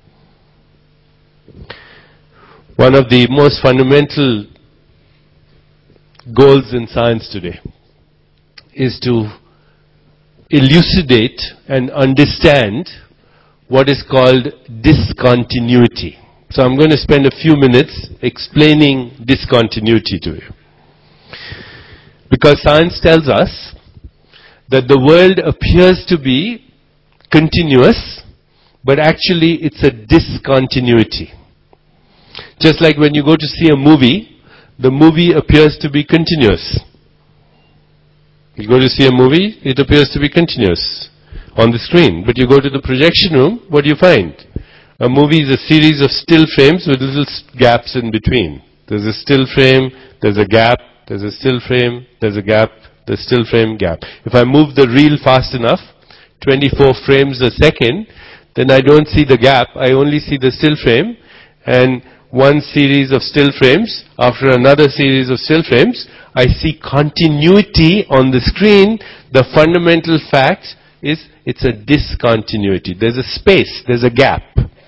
One of the most fundamental goals in science today is to elucidate and understand what is called discontinuity. So I'm going to spend a few minutes explaining discontinuity to you. Because science tells us that the world appears to be continuous, but actually it's a discontinuity. Just like when you go to see a movie, the movie appears to be continuous. You go to see a movie, it appears to be continuous on the screen. But you go to the projection room, what do you find? A movie is a series of still frames with little gaps in between. There's a still frame, there's a gap, there's a still frame, there's a gap, there's still frame, gap. If I move the reel fast enough, twenty-four frames a second, then I don't see the gap, I only see the still frame, and one series of still frames after another series of still frames, I see continuity on the screen. The fundamental fact is it's a discontinuity. There's a space, there's a gap.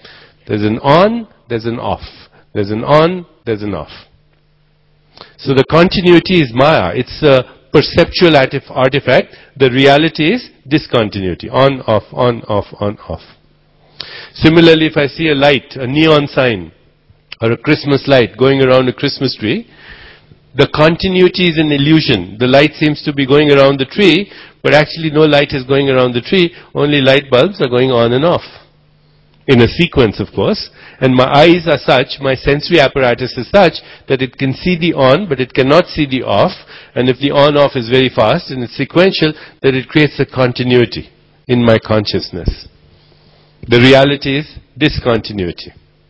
There's an on, there's an off. There's an on, there's an off. So the continuity is Maya. It's a perceptual artif- artifact. The reality is discontinuity. On, off, on, off, on, off. Similarly, if I see a light, a neon sign, or a Christmas light going around a Christmas tree, the continuity is an illusion. The light seems to be going around the tree, but actually no light is going around the tree. Only light bulbs are going on and off. In a sequence, of course. And my eyes are such, my sensory apparatus is such, that it can see the on, but it cannot see the off. And if the on-off is very fast and it's sequential, then it creates a continuity in my consciousness. The reality is discontinuity.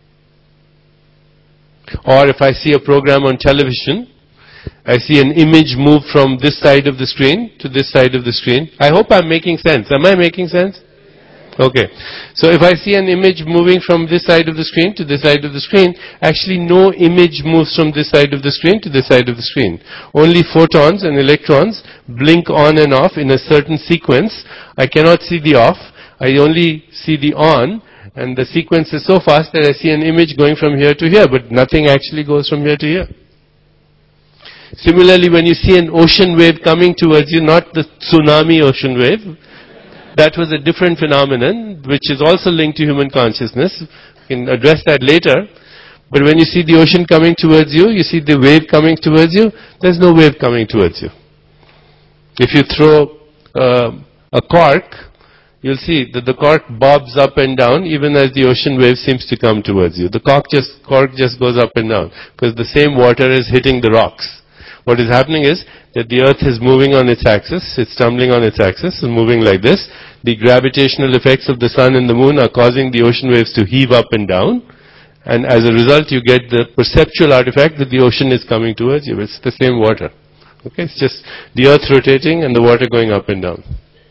Or if I see a program on television, I see an image move from this side of the screen to this side of the screen. I hope I'm making sense. Am I making sense? Okay. So if I see an image moving from this side of the screen to this side of the screen, actually no image moves from this side of the screen to this side of the screen. Only photons and electrons blink on and off in a certain sequence. I cannot see the off. I only see the on. And the sequence is so fast that I see an image going from here to here, but nothing actually goes from here to here. Similarly, when you see an ocean wave coming towards you, not the tsunami ocean wave, that was a different phenomenon, which is also linked to human consciousness. We can address that later. But when you see the ocean coming towards you, you see the wave coming towards you, there's no wave coming towards you. If you throw uh, a cork, you'll see that the cork bobs up and down even as the ocean wave seems to come towards you. The cork just, cork just goes up and down because the same water is hitting the rocks. What is happening is that the earth is moving on its axis, it's tumbling on its axis and moving like this. The gravitational effects of the sun and the moon are causing the ocean waves to heave up and down. And as a result, you get the perceptual artifact that the ocean is coming towards you. It's the same water. Okay, it's just the earth rotating and the water going up and down.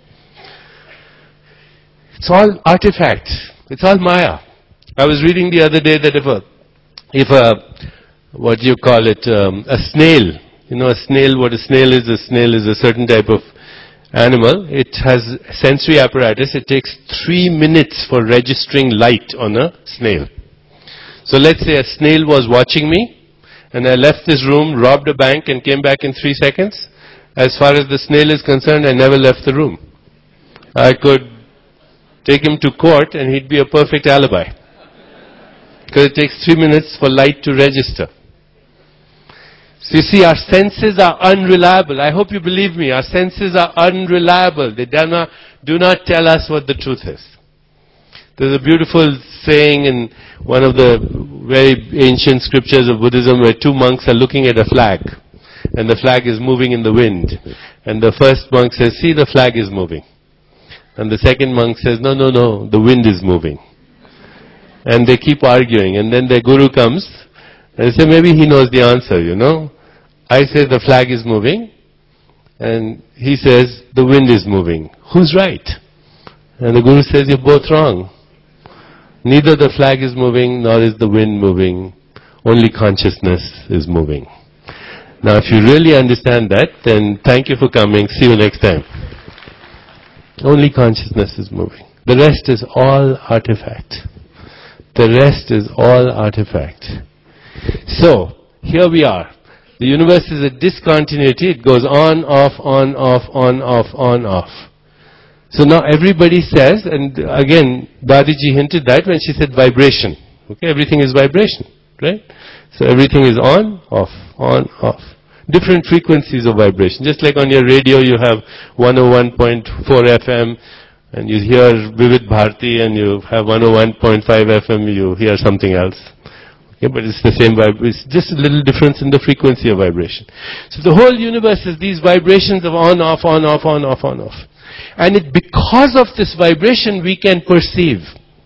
It's all artifact. It's all Maya. I was reading the other day that if a, if a, what do you call it, um, a snail, you know a snail, what a snail is, a snail is a certain type of animal. It has sensory apparatus. It takes three minutes for registering light on a snail. So let's say a snail was watching me, and I left this room, robbed a bank, and came back in three seconds. As far as the snail is concerned, I never left the room. I could take him to court and he'd be a perfect alibi. Because it takes three minutes for light to register. So you see, our senses are unreliable. I hope you believe me. Our senses are unreliable. They do not, do not tell us what the truth is. There's a beautiful saying in one of the very ancient scriptures of Buddhism where two monks are looking at a flag. And the flag is moving in the wind. And the first monk says, see, the flag is moving. And the second monk says, no, no, no, the wind is moving. And they keep arguing. And then their guru comes and they say, maybe he knows the answer, you know. I say the flag is moving. And he says, the wind is moving. Who's right? And the guru says, you're both wrong. Neither the flag is moving, nor is the wind moving. Only consciousness is moving. Now, if you really understand that, then thank you for coming. See you next time. Only consciousness is moving. The rest is all artifact. The rest is all artifact. So, here we are. The universe is a discontinuity. It goes on, off, on, off, on, off, on, off. So now everybody says, and again, Dadiji hinted that when she said vibration. Okay, everything is vibration, right? So everything is on, off, on, off. Different frequencies of vibration. Just like on your radio you have one oh one point four F M and you hear Vivid Bharti, and you have one oh one point five F M, you hear something else. Okay, but it's the same vibration. It's just a little difference in the frequency of vibration. So the whole universe is these vibrations of on, off, on, off, on, off, on, off. And it, because of this vibration we can perceive.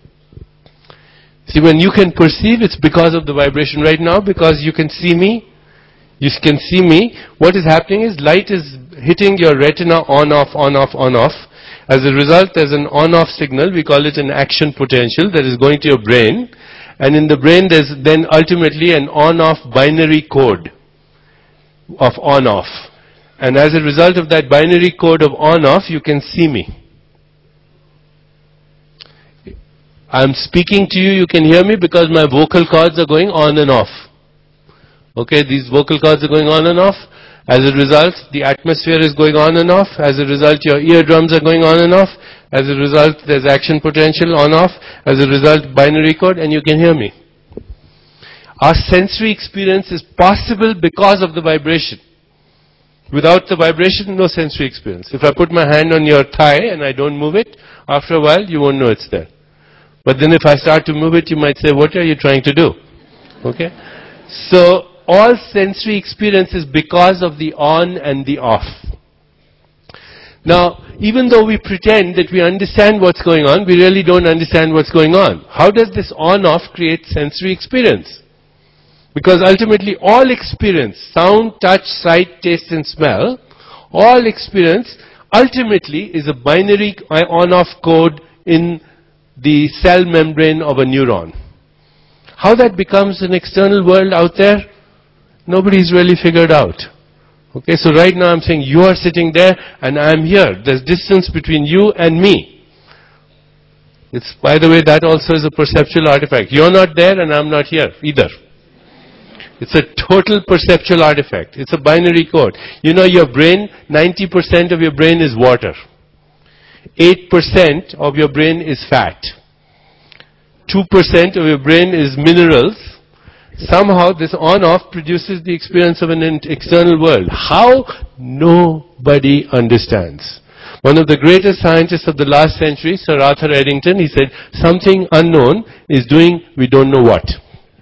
See, when you can perceive, it's because of the vibration. Right now, because you can see me, you can see me, what is happening is light is hitting your retina on, off, on, off, on, off. As a result, there's an on-off signal, we call it an action potential, that is going to your brain. And in the brain, there's then ultimately an on-off binary code of on-off. And as a result of that binary code of on-off, you can see me. I'm speaking to you, you can hear me because my vocal cords are going on and off. Okay, these vocal cords are going on and off. As a result, the atmosphere is going on and off. As a result, your eardrums are going on and off. As a result, there's action potential on off. As a result, binary code, and you can hear me. Our sensory experience is possible because of the vibration. Without the vibration, no sensory experience. If I put my hand on your thigh and I don't move it, after a while, you won't know it's there. But then if I start to move it, you might say, what are you trying to do? Okay? So, all sensory experience is because of the on and the off. Now, even though we pretend that we understand what's going on, we really don't understand what's going on. How does this on-off create sensory experience? Because ultimately all experience, sound, touch, sight, taste and smell, all experience ultimately is a binary on-off code in the cell membrane of a neuron. How that becomes an external world out there, nobody's really figured out. Okay, so right now I'm saying you are sitting there and I'm here. There's distance between you and me. It's, by the way, that also is a perceptual artifact. You're not there and I'm not here either. It's a total perceptual artifact. It's a binary code. You know your brain, ninety percent of your brain is water. eight percent of your brain is fat. two percent of your brain is minerals. Somehow this on-off produces the experience of an external world. How? Nobody understands. One of the greatest scientists of the last century, Sir Arthur Eddington, he said, something unknown is doing we don't know what.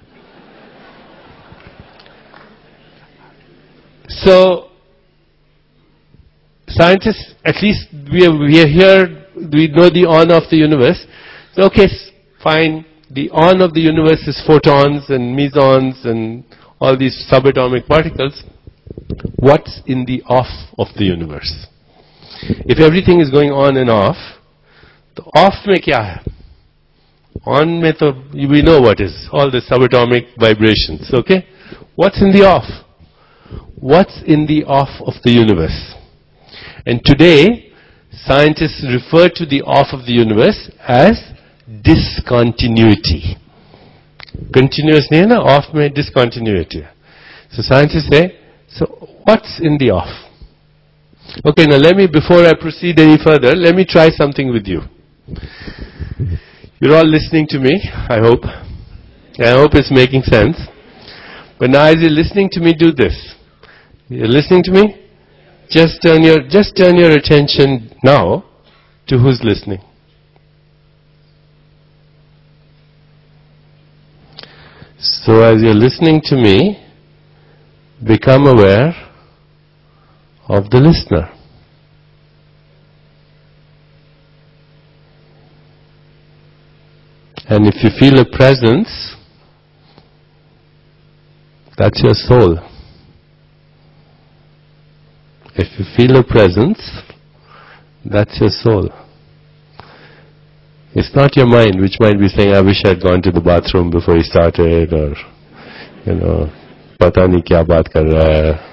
So, scientists, at least we are, we are here, we know the on of the universe. So, okay, fine. The on of the universe is photons and mesons and all these subatomic particles. What's in the off of the universe? If everything is going on and off, the off mein kya hai? On mein to, we know what is. All the subatomic vibrations, okay? What's in the off? What's in the off of the universe? And today, scientists refer to the off of the universe as discontinuity. Continuous nahi hai na, off mein discontinuity. So scientists say, so what's in the off? Okay, now let me, before I proceed any further, let me try something with you. You're all listening to me, I hope. I hope it's making sense. But now as you're listening to me, do this. You're listening to me? Just turn your, just turn your attention now to who's listening. So as you're listening to me, become aware of the listener. And if you feel a presence, that's your soul. If you feel a presence, that's your soul. It's not your mind, which might be saying, I wish I had gone to the bathroom before he started, or, you know, pata nahi kya baat kar raha hai.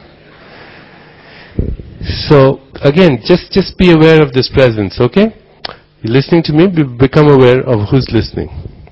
So, again, just, just be aware of this presence, okay? You're listening to me, be, become aware of who's listening.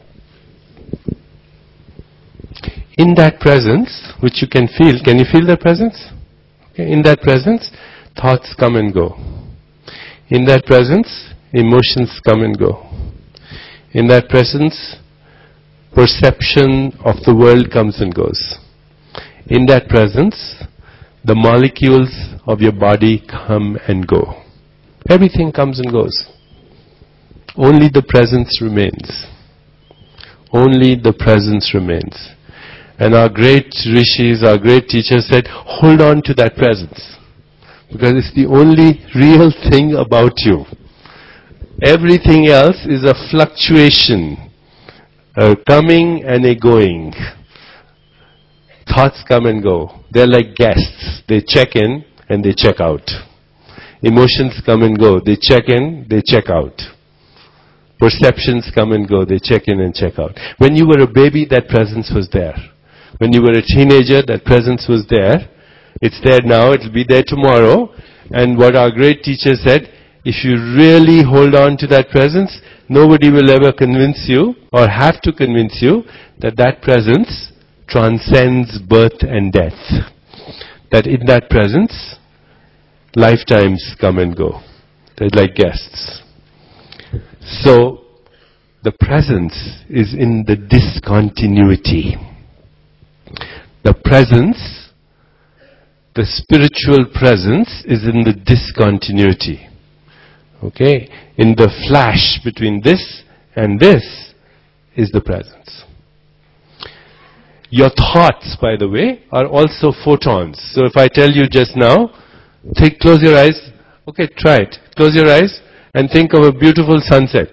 In that presence, which you can feel, can you feel that presence? Okay, in that presence, thoughts come and go. In that presence, emotions come and go. In that presence, perception of the world comes and goes. In that presence, the molecules of your body come and go. Everything comes and goes. Only the presence remains. Only the presence remains. And our great rishis, our great teachers said, hold on to that presence. Because it's the only real thing about you. Everything else is a fluctuation. A coming and a going. Thoughts come and go. They're like guests. They check in and they check out. Emotions come and go. They check in, they check out. Perceptions come and go. They check in and check out. When you were a baby, that presence was there. When you were a teenager, that presence was there. It's there now. It'll be there tomorrow. And what our great teacher said, if you really hold on to that presence, nobody will ever convince you or have to convince you that that presence transcends birth and death. That in that presence, lifetimes come and go. They're like guests. So, the presence is in the discontinuity. The presence, the spiritual presence is in the discontinuity. Okay? In the flash between this and this is the presence. Your thoughts, by the way, are also photons. So if I tell you just now, take, close your eyes. Okay, try it. Close your eyes and think of a beautiful sunset.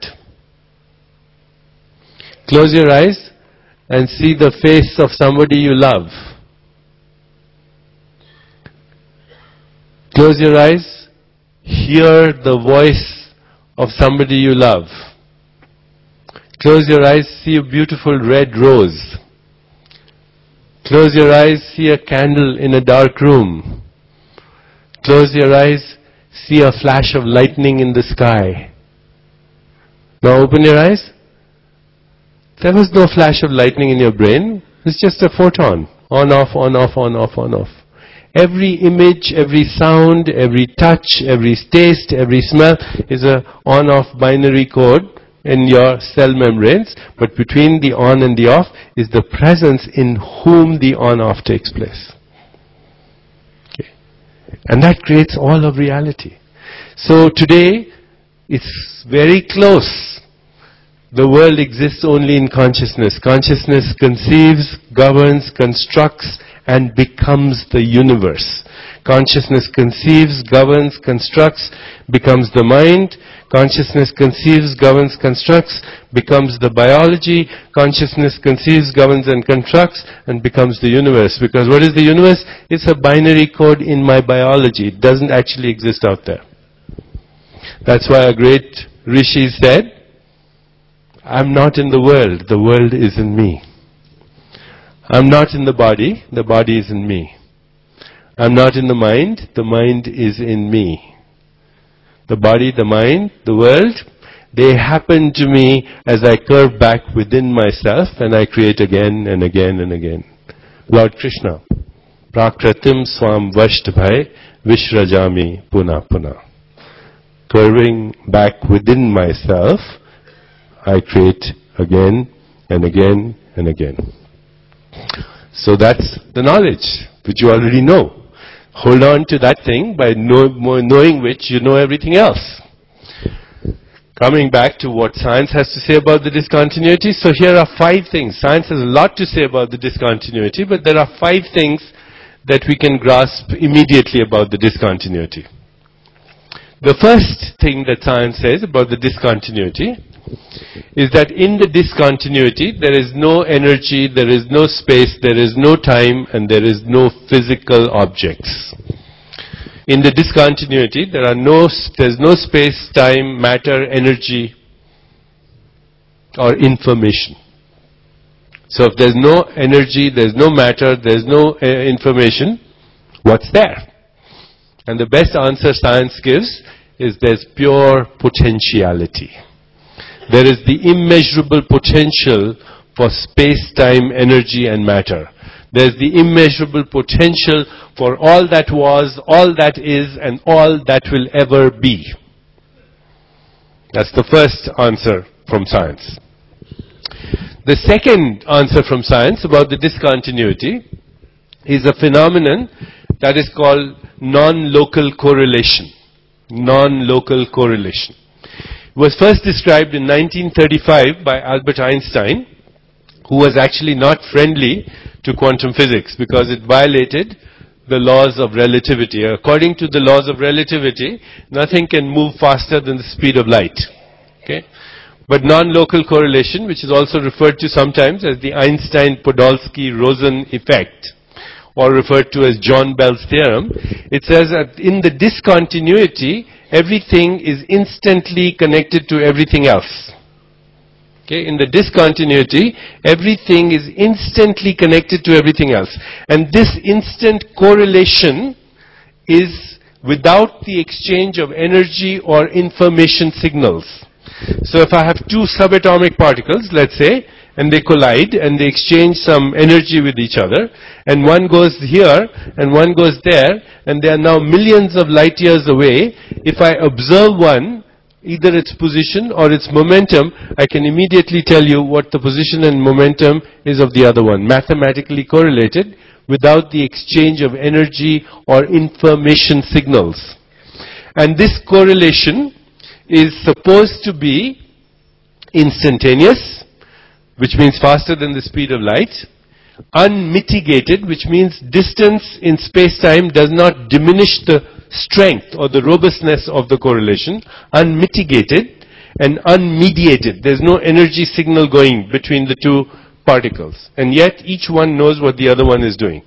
Close your eyes and see the face of somebody you love. Close your eyes, hear the voice of somebody you love. Close your eyes, see a beautiful red rose. Close your eyes, see a candle in a dark room. Close your eyes, see a flash of lightning in the sky. Now open your eyes. There was no flash of lightning in your brain. It's just a photon. On, off, on, off, on, off, on, off. Every image, every sound, every touch, every taste, every smell is a on-off binary code in your cell membranes. But between the on and the off is the presence in whom the on-off takes place. Okay. And that creates all of reality. So today, it's very close. The world exists only in consciousness. Consciousness conceives, governs, constructs, and becomes the universe. Consciousness conceives, governs, constructs, becomes the mind. Consciousness conceives, governs, constructs, becomes the biology. Consciousness conceives, governs, and constructs, and becomes the universe. Because what is the universe? It's a binary code in my biology. It doesn't actually exist out there. That's why a great rishi said, I'm not in the world, the world is in me. I'm not in the body, the body is in me. I'm not in the mind, the mind is in me. The body, the mind, the world, they happen to me as I curve back within myself and I create again and again and again. Lord Krishna, Prakratim Swam Vashtbhai Vishrajami Puna Puna. Curving back within myself, I create again and again and again. So that's the knowledge which you already know. Hold on to that thing by know, knowing which you know everything else. Coming back to what science has to say about the discontinuity. So here are five things. Science has a lot to say about the discontinuity, but there are five things that we can grasp immediately about the discontinuity. The first thing that science says about the discontinuity is that in the discontinuity there is no energy, there is no space, there is no time, and there is no physical objects. In the discontinuity there are no, there is no space, time, matter, energy, or information. So if there is no energy, there is no matter, there is no uh, information, what's there? And the best answer science gives is there's pure potentiality. There is the immeasurable potential for space, time, energy, and matter. There's the immeasurable potential for all that was, all that is, and all that will ever be. That's the first answer from science. The second answer from science about the discontinuity is a phenomenon that is called non-local correlation. Non-local correlation. It was first described in nineteen thirty-five by Albert Einstein, who was actually not friendly to quantum physics because it violated the laws of relativity. According to the laws of relativity, nothing can move faster than the speed of light. Okay? But non-local correlation, which is also referred to sometimes as the Einstein-Podolsky-Rosen effect, or referred to as John Bell's theorem, it says that in the discontinuity, everything is instantly connected to everything else. Okay, in the discontinuity, everything is instantly connected to everything else. And this instant correlation is without the exchange of energy or information signals. So if I have two subatomic particles, let's say, and they collide and they exchange some energy with each other, and one goes here and one goes there, and they are now millions of light years away, if I observe one, either its position or its momentum, I can immediately tell you what the position and momentum is of the other one, mathematically correlated, without the exchange of energy or information signals. And this correlation is supposed to be instantaneous, which means faster than the speed of light, unmitigated, which means distance in space-time does not diminish the strength or the robustness of the correlation, unmitigated, and unmediated. There's no energy signal going between the two particles, and yet each one knows what the other one is doing.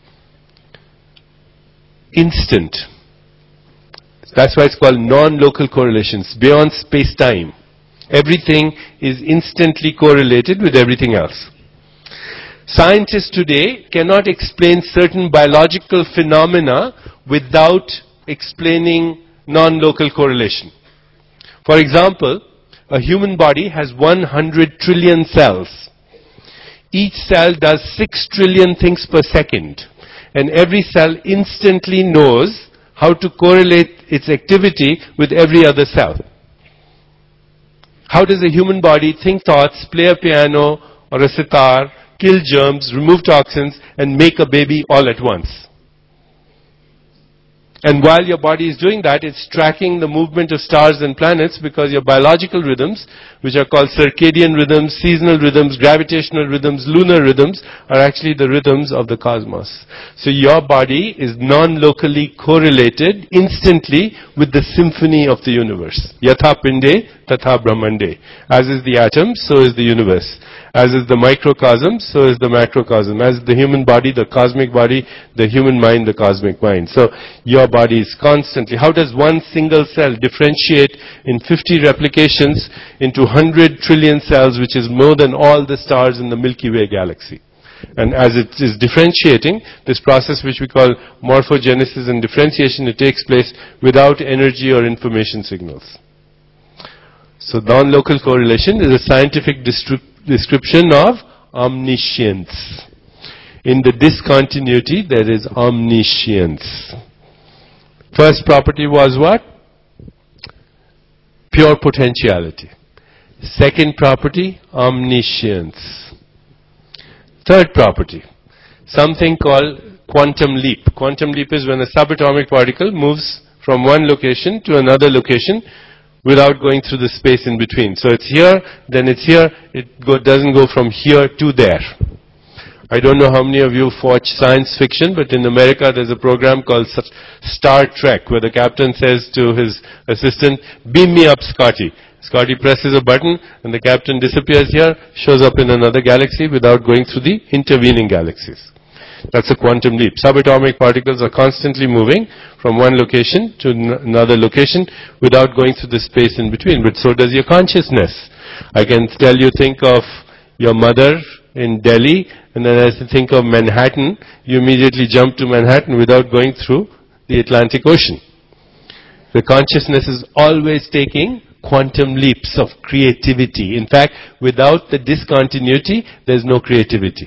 Instant. That's why it's called non-local correlations, beyond space-time. Everything is instantly correlated with everything else. Scientists today cannot explain certain biological phenomena without explaining non-local correlation. For example, a human body has one hundred trillion cells. Each cell does six trillion things per second, and every cell instantly knows how to correlate its activity with every other cell. How does a human body think thoughts, play a piano or a sitar, kill germs, remove toxins, and make a baby all at once? And while your body is doing that, it's tracking the movement of stars and planets, because your biological rhythms, which are called circadian rhythms, seasonal rhythms, gravitational rhythms, lunar rhythms, are actually the rhythms of the cosmos. So your body is non-locally correlated instantly with the symphony of the universe. Yatha pinde, tatha brahmande. As is the atom, so is the universe. As is the microcosm, so is the macrocosm. As is the human body, the cosmic body, the human mind, the cosmic mind. So your body is constantly. How does one single cell differentiate in fifty replications into one hundred trillion cells, which is more than all the stars in the Milky Way galaxy? And as it is differentiating, this process which we call morphogenesis and differentiation, it takes place without energy or information signals. So non-local correlation is a scientific description description of omniscience. In the discontinuity, there is omniscience. First property was what? Pure potentiality. Second property, omniscience. Third property, something called quantum leap. Quantum leap is when a subatomic particle moves from one location to another location without going through the space in between. So it's here, then it's here, it go, doesn't go from here to there. I don't know how many of you watch science fiction, but in America there's a program called Star Trek, where the captain says to his assistant, beam me up, Scotty. Scotty presses a button and the captain disappears here, shows up in another galaxy without going through the intervening galaxies. That's a quantum leap. Subatomic particles are constantly moving from one location to another location without going through the space in between. But so does your consciousness. I can tell you, think of your mother in Delhi, and then as you think of Manhattan, you immediately jump to Manhattan without going through the Atlantic Ocean. The consciousness is always taking quantum leaps of creativity. In fact, without the discontinuity, there's no creativity.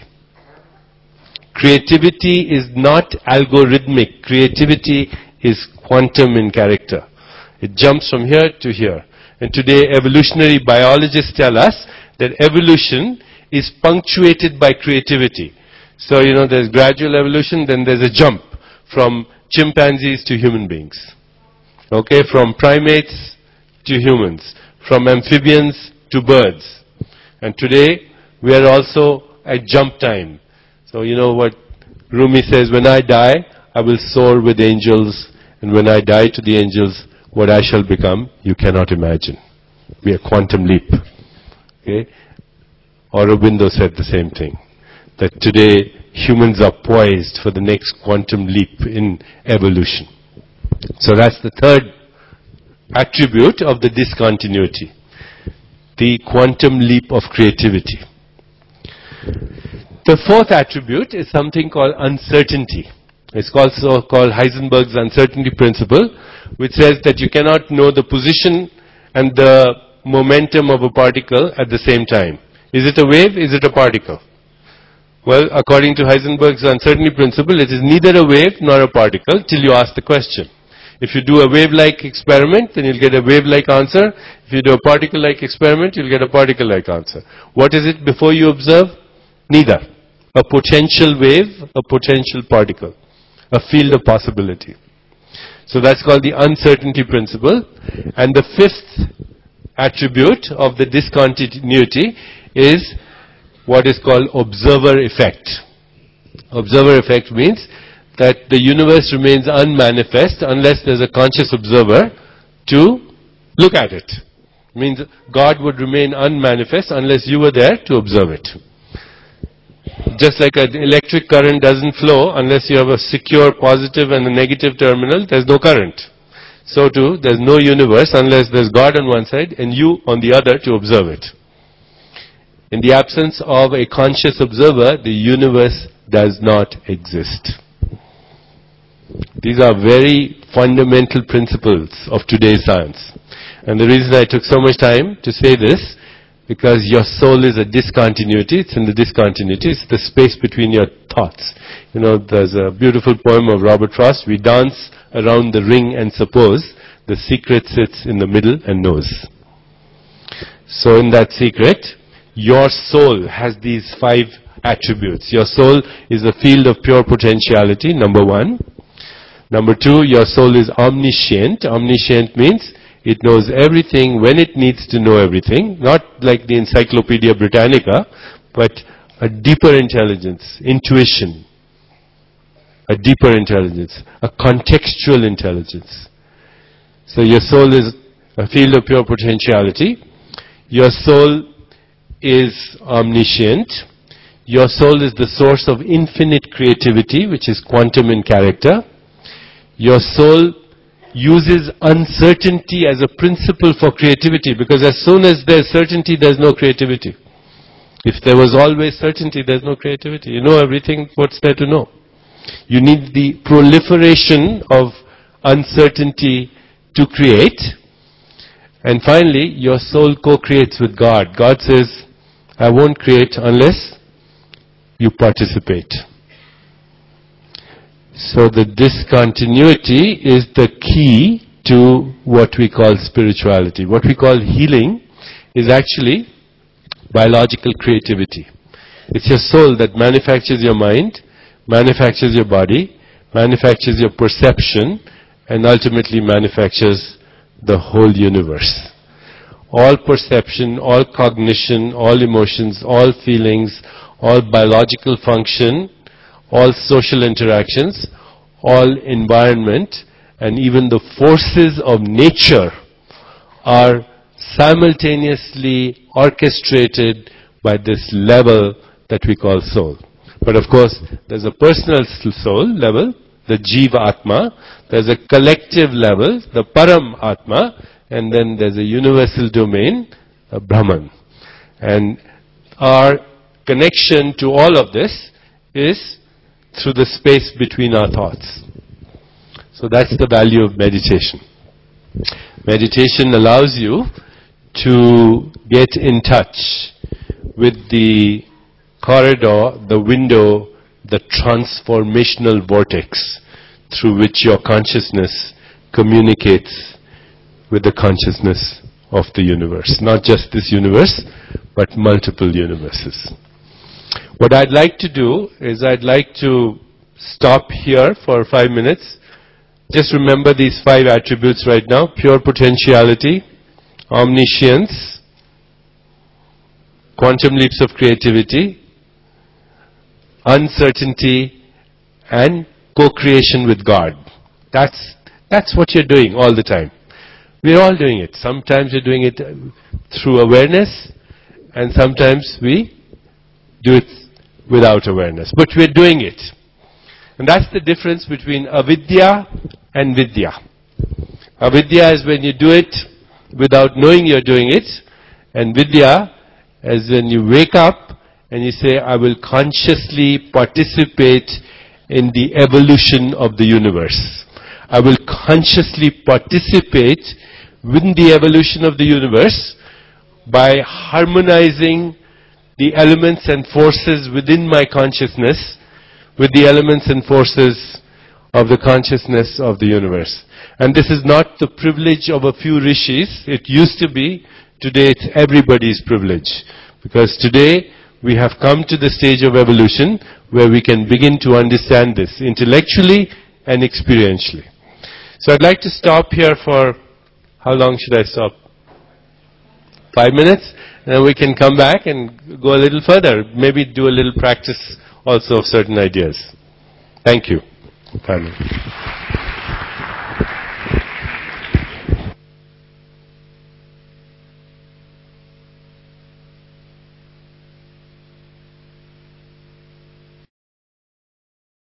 Creativity is not algorithmic. Creativity is quantum in character. It jumps from here to here. And today evolutionary biologists tell us that evolution is punctuated by creativity. So, you know, there's gradual evolution, then there's a jump from chimpanzees to human beings. Okay, from primates to humans, from amphibians to birds. And today we are also at jump time. So you know what Rumi says, when I die, I will soar with angels, and when I die to the angels, what I shall become, you cannot imagine. We are quantum leap. Okay? Aurobindo said the same thing, that today humans are poised for the next quantum leap in evolution. So that's the third attribute of the discontinuity, the quantum leap of creativity. The fourth attribute is something called uncertainty. It's also called Heisenberg's uncertainty principle, which says that you cannot know the position and the momentum of a particle at the same time. Is it a wave? Is it a particle? Well, according to Heisenberg's uncertainty principle, it is neither a wave nor a particle till you ask the question. If you do a wave-like experiment, then you'll get a wave-like answer. If you do a particle-like experiment, you'll get a particle-like answer. What is it before you observe? Neither. A potential wave, a potential particle. A field of possibility. So that's called the uncertainty principle. And the fifth attribute of the discontinuity is what is called observer effect. Observer effect means that the universe remains unmanifest unless there's a conscious observer to look at it. It means God would remain unmanifest unless you were there to observe it. Just like an electric current doesn't flow unless you have a secure positive and a negative terminal, there's no current. So too, there's no universe unless there's God on one side and you on the other to observe it. In the absence of a conscious observer, the universe does not exist. These are very fundamental principles of today's science. And the reason I took so much time to say this, because your soul is a discontinuity. It's in the discontinuity. It's the space between your thoughts. You know, there's a beautiful poem of Robert Frost. We dance around the ring and suppose the secret sits in the middle and knows. So in that secret, your soul has these five attributes. Your soul is a field of pure potentiality, number one. Number two, your soul is omniscient. Omniscient means it knows everything when it needs to know everything. Not like the Encyclopedia Britannica, but a deeper intelligence, intuition. A deeper intelligence, a contextual intelligence. So your soul is a field of pure potentiality. Your soul is omniscient. Your soul is the source of infinite creativity, which is quantum in character. Your soul uses uncertainty as a principle for creativity, because as soon as there's certainty, there's no creativity. If there was always certainty, there's no creativity. You know everything, what's there to know? You need the proliferation of uncertainty to create. And finally, your soul co-creates with God. God says, I won't create unless you participate. So the discontinuity is the key to what we call spirituality. What we call healing is actually biological creativity. It's your soul that manufactures your mind, manufactures your body, manufactures your perception, and ultimately manufactures the whole universe. All perception, all cognition, all emotions, all feelings, all biological function, all social interactions, all environment, and even the forces of nature are simultaneously orchestrated by this level that we call soul. But of course, there's a personal soul level, the Jiva Atma, there's a collective level, the Param Atma, and then there's a universal domain, a Brahman. And our connection to all of this is through the space between our thoughts. So that's the value of meditation. Meditation allows you to get in touch with the corridor, the window, the transformational vortex through which your consciousness communicates with the consciousness of the universe. Not just this universe, but multiple universes. What I'd like to do is I'd like to stop here for five minutes. Just remember these five attributes right now. Pure potentiality, omniscience, quantum leaps of creativity, uncertainty, and co-creation with God. That's, that's what you're doing all the time. We're all doing it. Sometimes we're doing it through awareness, and sometimes we do it without awareness. But we're doing it. And that's the difference between avidya and vidya. Avidya is when you do it without knowing you're doing it, and vidya is when you wake up and you say, I will consciously participate in the evolution of the universe. I will consciously participate within the evolution of the universe by harmonizing the elements and forces within my consciousness with the elements and forces of the consciousness of the universe. And this is not the privilege of a few rishis. It used to be. Today it's everybody's privilege. Because today we have come to the stage of evolution where we can begin to understand this intellectually and experientially. So I'd like to stop here for, how long should I stop? Five minutes? And then we can come back and go a little further. Maybe do a little practice also of certain ideas. Thank you. Finally.